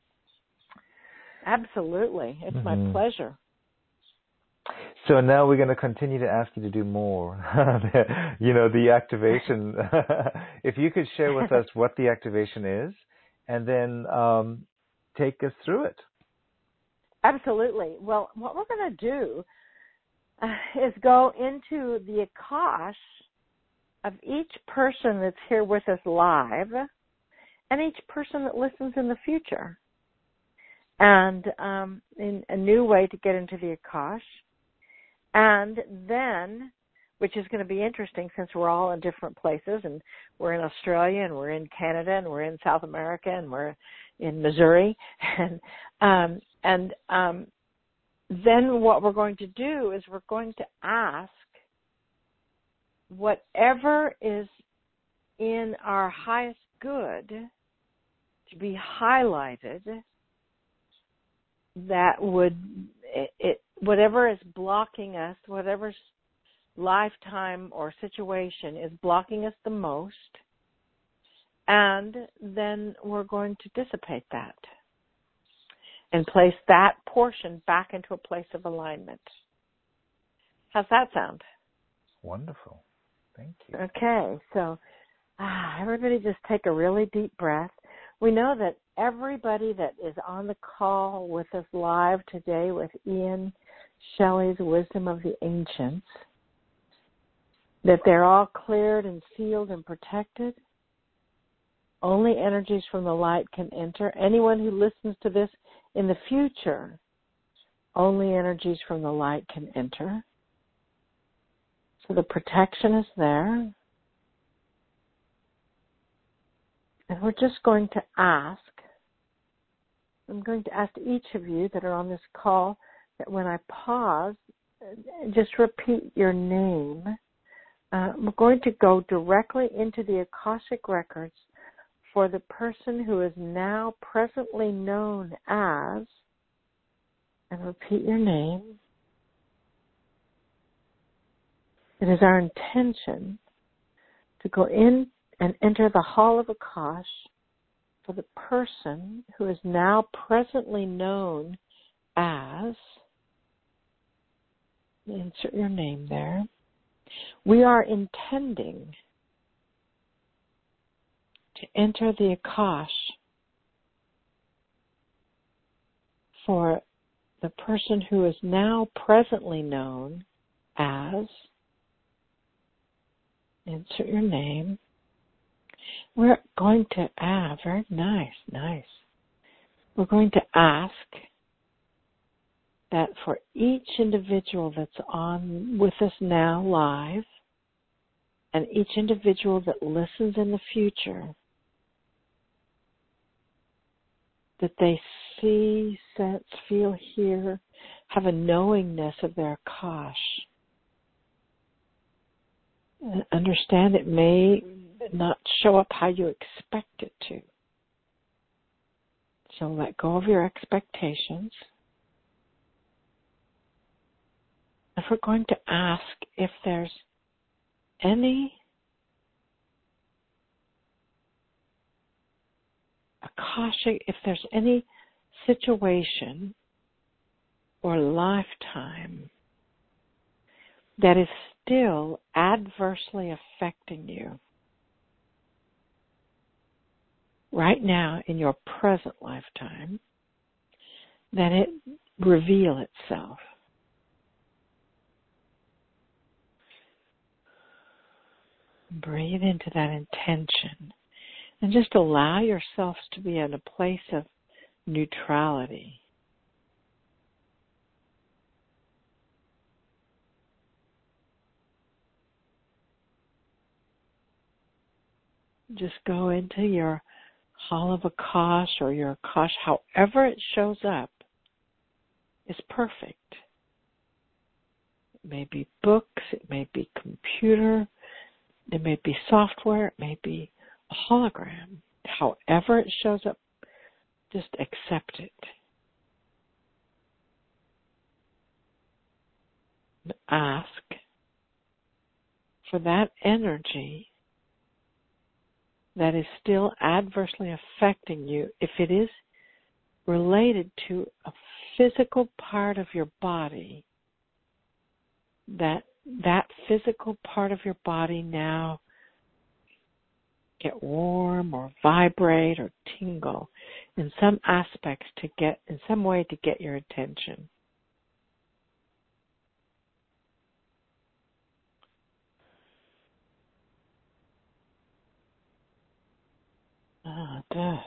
Absolutely. It's mm-hmm. my pleasure. So now we're going to continue to ask you to do more. You know, the activation. If you could share with us what the activation is, and then um, take us through it. Absolutely. Well, what we're going to do uh, is go into the Akash of each person that's here with us live, and each person that listens in the future. And um, in a new way to get into the Akash. And then, which is going to be interesting since we're all in different places, and we're in Australia, and we're in Canada, and we're in South America, and we're in Missouri. And um, and um, then what we're going to do is we're going to ask whatever is in our highest good to be highlighted, that would, it, it whatever is blocking us, whatever lifetime or situation is blocking us the most, and then we're going to dissipate that and place that portion back into a place of alignment. How's that sound? Wonderful. Thank you. Okay, so ah, everybody just take a really deep breath. We know that everybody that is on the call with us live today with Ian Shelley's Wisdom of the Ancients, that they're all cleared and sealed and protected. Only energies from the light can enter. Anyone who listens to this in the future, only energies from the light can enter. So the protection is there. And we're just going to ask, I'm going to ask each of you that are on this call that when I pause, just repeat your name. Uh, we're going to go directly into the Akashic records for the person who is now presently known as, and repeat your name. It is our intention to go in and enter the Hall of Akash for the person who is now presently known as, insert your name there. We are intending to enter the Akash for the person who is now presently known as, insert your name. We're going to, ah, very nice, nice. We're going to ask that for each individual that's on with us now live, and each individual that listens in the future, that they see, sense, feel, hear, have a knowingness of their Akash. And understand it may not show up how you expect it to. So let go of your expectations. If we're going to ask if there's any Akashic, if there's any situation or lifetime that is still adversely affecting you right now in your present lifetime, then it reveal itself. Breathe into that intention and just allow yourselves to be in a place of neutrality. Just go into your Hall of Akash or your Akash, however it shows up, is perfect. It may be books, it may be computer, it may be software, it may be a hologram. However it shows up, just accept it. Ask for that energy that is still adversely affecting you, if it is related to a physical part of your body, that that physical part of your body now get warm or vibrate or tingle in some aspects to get, in some way to get your attention. Ah, good.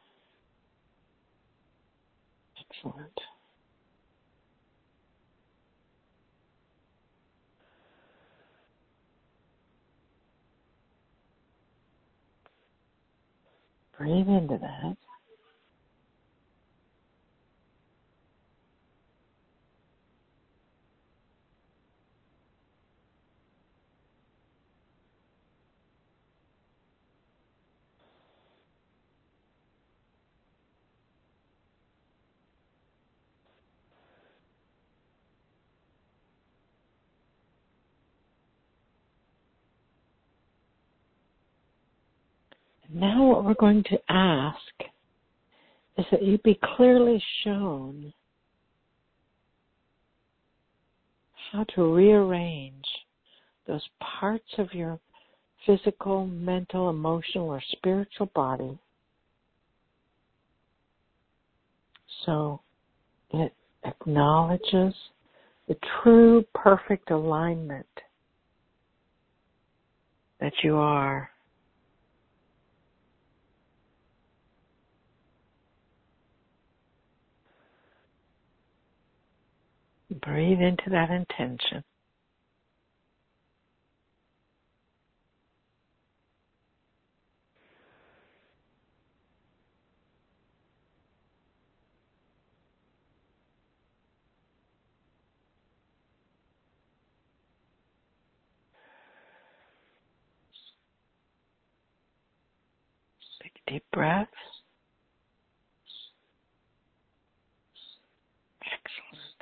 Excellent. Breathe into that. Now what we're going to ask is that you be clearly shown how to rearrange those parts of your physical, mental, emotional, or spiritual body so it acknowledges the true, perfect alignment that you are. Breathe into that intention. Take deep breaths. Excellent.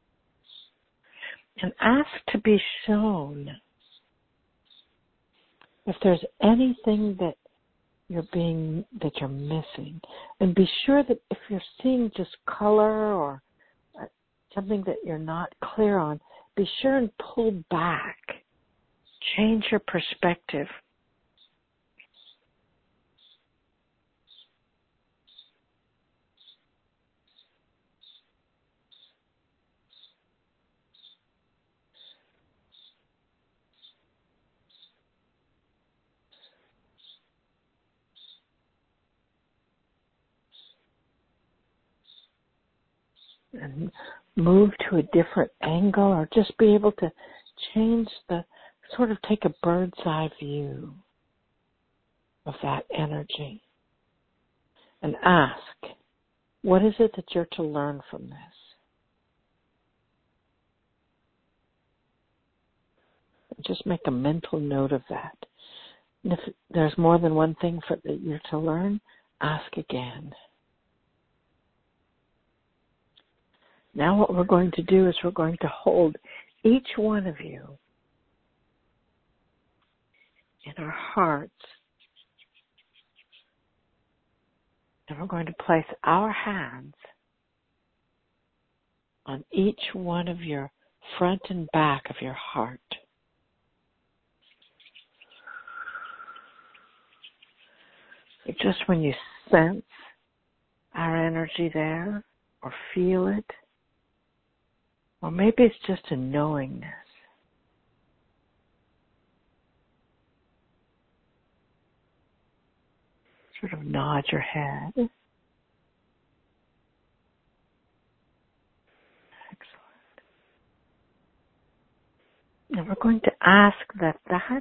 And ask to be shown if there's anything that you're being, that you're missing. And be sure that if you're seeing just color or uh, something that you're not clear on, be sure and pull back. Change your perspective. And move to a different angle, or just be able to change the, sort of take a bird's eye view of that energy. And ask What is it that you're to learn from this? Just make a mental note of that. And if there's more than one thing for, that you're to learn, ask again. Now what we're going to do is we're going to hold each one of you in our hearts. And we're going to place our hands on each one of your front and back of your heart. So just when you sense our energy there, or feel it, or maybe it's just a knowingness, sort of nod your head. Excellent. And we're going to ask that that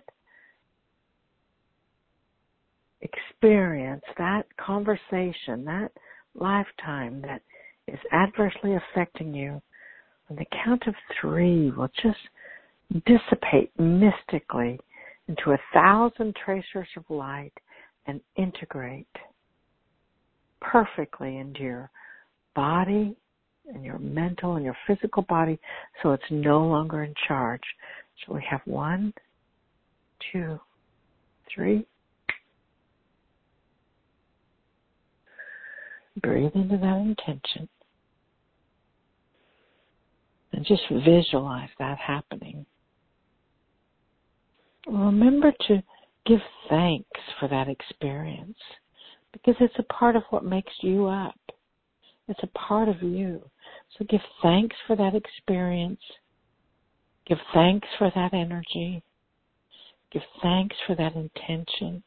experience, that conversation, that lifetime that is adversely affecting you, on the count of three will just dissipate mystically into a thousand tracers of light and integrate perfectly into your body and your mental and your physical body, so it's no longer in charge. So we have one, two, three. Breathe into that intention. And just visualize that happening. Remember to give thanks for that experience, because it's a part of what makes you up. It's a part of you. So give thanks for that experience. Give thanks for that energy. Give thanks for that intention.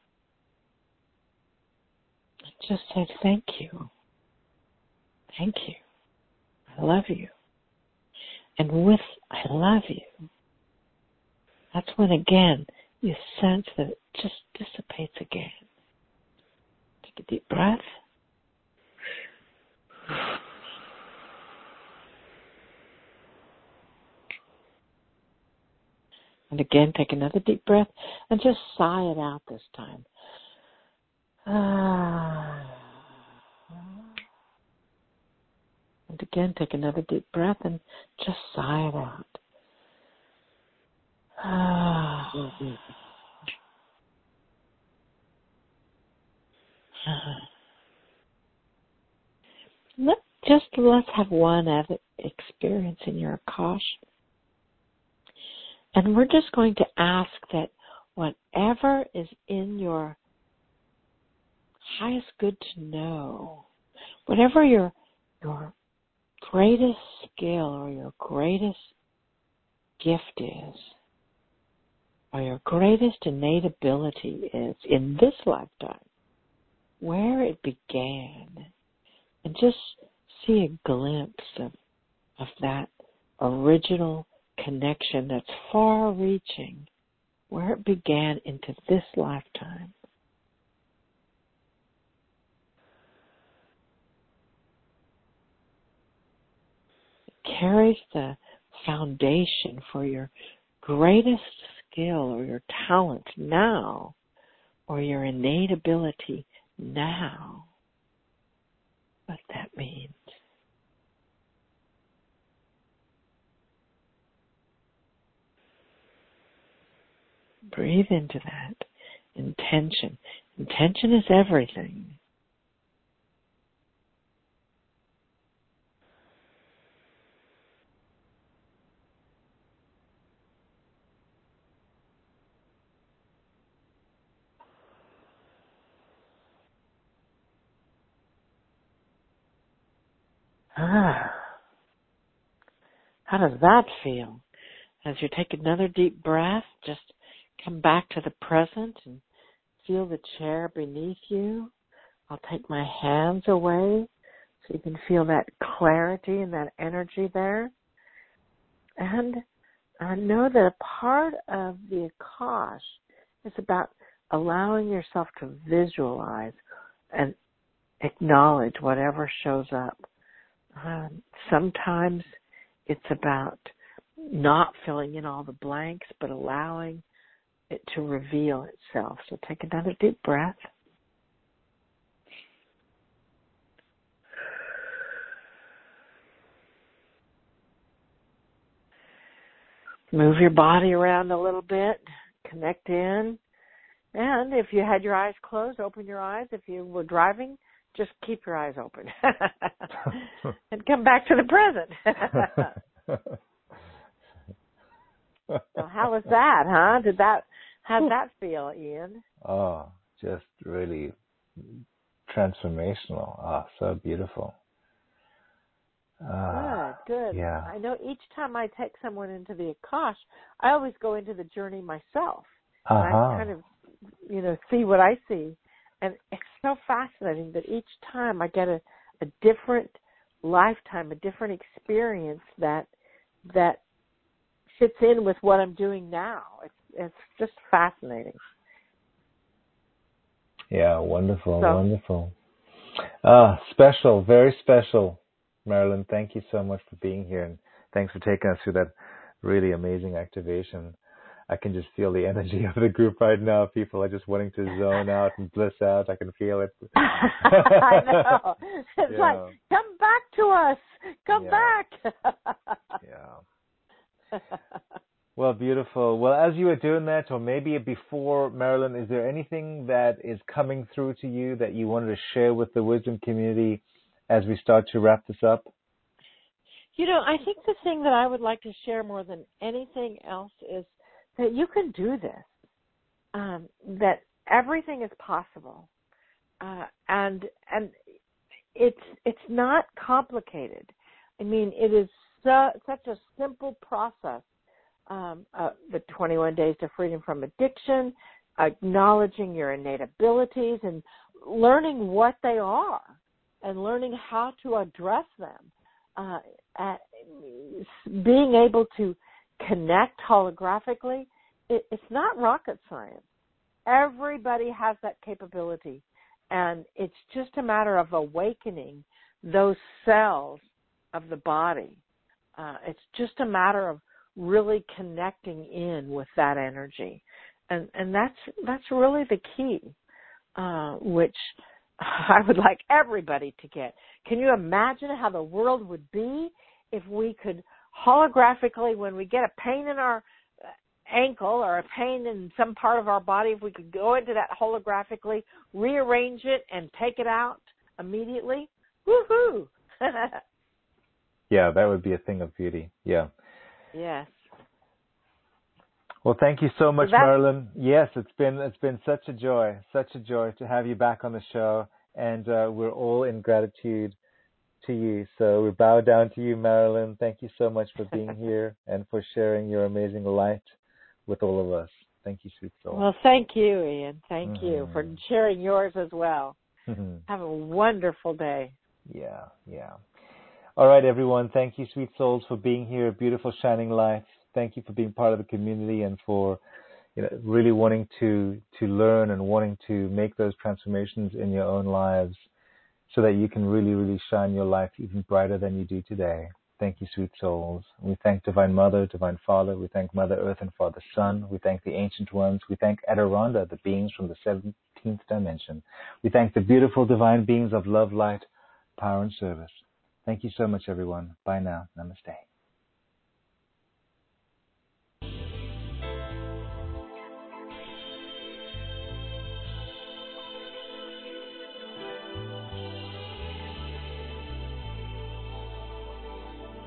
Just say thank you. Thank you. I love you. And with I love you, that's when again you sense that it just dissipates again. Take a deep breath. And again, take another deep breath and just sigh it out this time. Ah. And again, take another deep breath and just sigh it out. Ah. Let, just let's have one other experience in your Akash. And we're just going to ask that whatever is in your highest good to know, whatever your your greatest skill or your greatest gift is, or your greatest innate ability is in this lifetime, where it began, and just see a glimpse of, of that original connection that's far-reaching, where it began into this lifetime. It carries the foundation for your greatest skill or your talent now, or your innate ability now. What that means. Breathe into that intention. Intention is everything. Ah. How does that feel? As you take another deep breath, just come back to the present and feel the chair beneath you. I'll take my hands away so you can feel that clarity and that energy there. And I know that a part of the Akash is about allowing yourself to visualize an acknowledge whatever shows up. Um, sometimes it's about not filling in all the blanks, but allowing it to reveal itself. So take another deep breath. Move your body around a little bit, connect in. And if you had your eyes closed, open your eyes. If you were driving, just keep your eyes open and come back to the present. So how was that, huh? Did that, how'd that feel, Ian? Oh, just really transformational. Oh, so beautiful. Uh, good, good. Yeah. I know each time I take someone into the Akash, I always go into the journey myself. Uh-huh. And I kind of, you know, see what I see. And it's so fascinating that each time I get a, a different lifetime, a different experience that that fits in with what I'm doing now. It's it's just fascinating. Yeah, wonderful, so, wonderful. Ah, special, very special. Marilyn, thank you so much for being here, and thanks for taking us through that really amazing activation. I can just feel the energy of the group right now. People are just wanting to zone out and bliss out. I can feel it. I know. It's yeah. like, come back to us. Come yeah. back. yeah. Well, beautiful. Well, as you were doing that, or maybe before, Marilyn, is there anything that is coming through to you that you wanted to share with the wisdom community as we start to wrap this up? You know, I think the thing that I would like to share more than anything else is that you can do this, um, that everything is possible, uh, and and it's it's not complicated. I mean, it is su- such a simple process. Um, uh, the twenty-one days to freedom from addiction, acknowledging your innate abilities and learning what they are, and learning how to address them. Uh, at being able to connect holographically, it, it's not rocket science. Everybody has that capability, and it's just a matter of awakening those cells of the body. Uh, it's just a matter of really connecting in with that energy, and and that's that's really the key, uh, which I would like everybody to get. Can you imagine how the world would be if we could holographically, when we get a pain in our ankle or a pain in some part of our body, if we could go into that holographically, rearrange it, and take it out immediately? Woohoo! Yeah, that would be a thing of beauty. Yeah. Yes. Well, thank you so much, so Marilyn. Yes, it's been it's been such a joy, such a joy to have you back on the show, and uh, we're all in gratitude to you. So we bow down to you, Marilyn. Thank you so much for being here and for sharing your amazing light with all of us. Thank you, sweet soul. Well, thank you, Ian. Thank mm-hmm. you for sharing yours as well. Mm-hmm. Have a wonderful day. Yeah, yeah. All right, everyone. Thank you, sweet souls, for being here. Beautiful, shining lights. Thank you for being part of the community and for, you know, really wanting to to learn and wanting to make those transformations in your own lives so that you can really, really shine your life even brighter than you do today. Thank you, sweet souls. We thank Divine Mother, Divine Father. We thank Mother Earth and Father Sun. We thank the Ancient Ones. We thank Adironda, the beings from the seventeenth dimension. We thank the beautiful divine beings of love, light, power, and service. Thank you so much, everyone. Bye now. Namaste.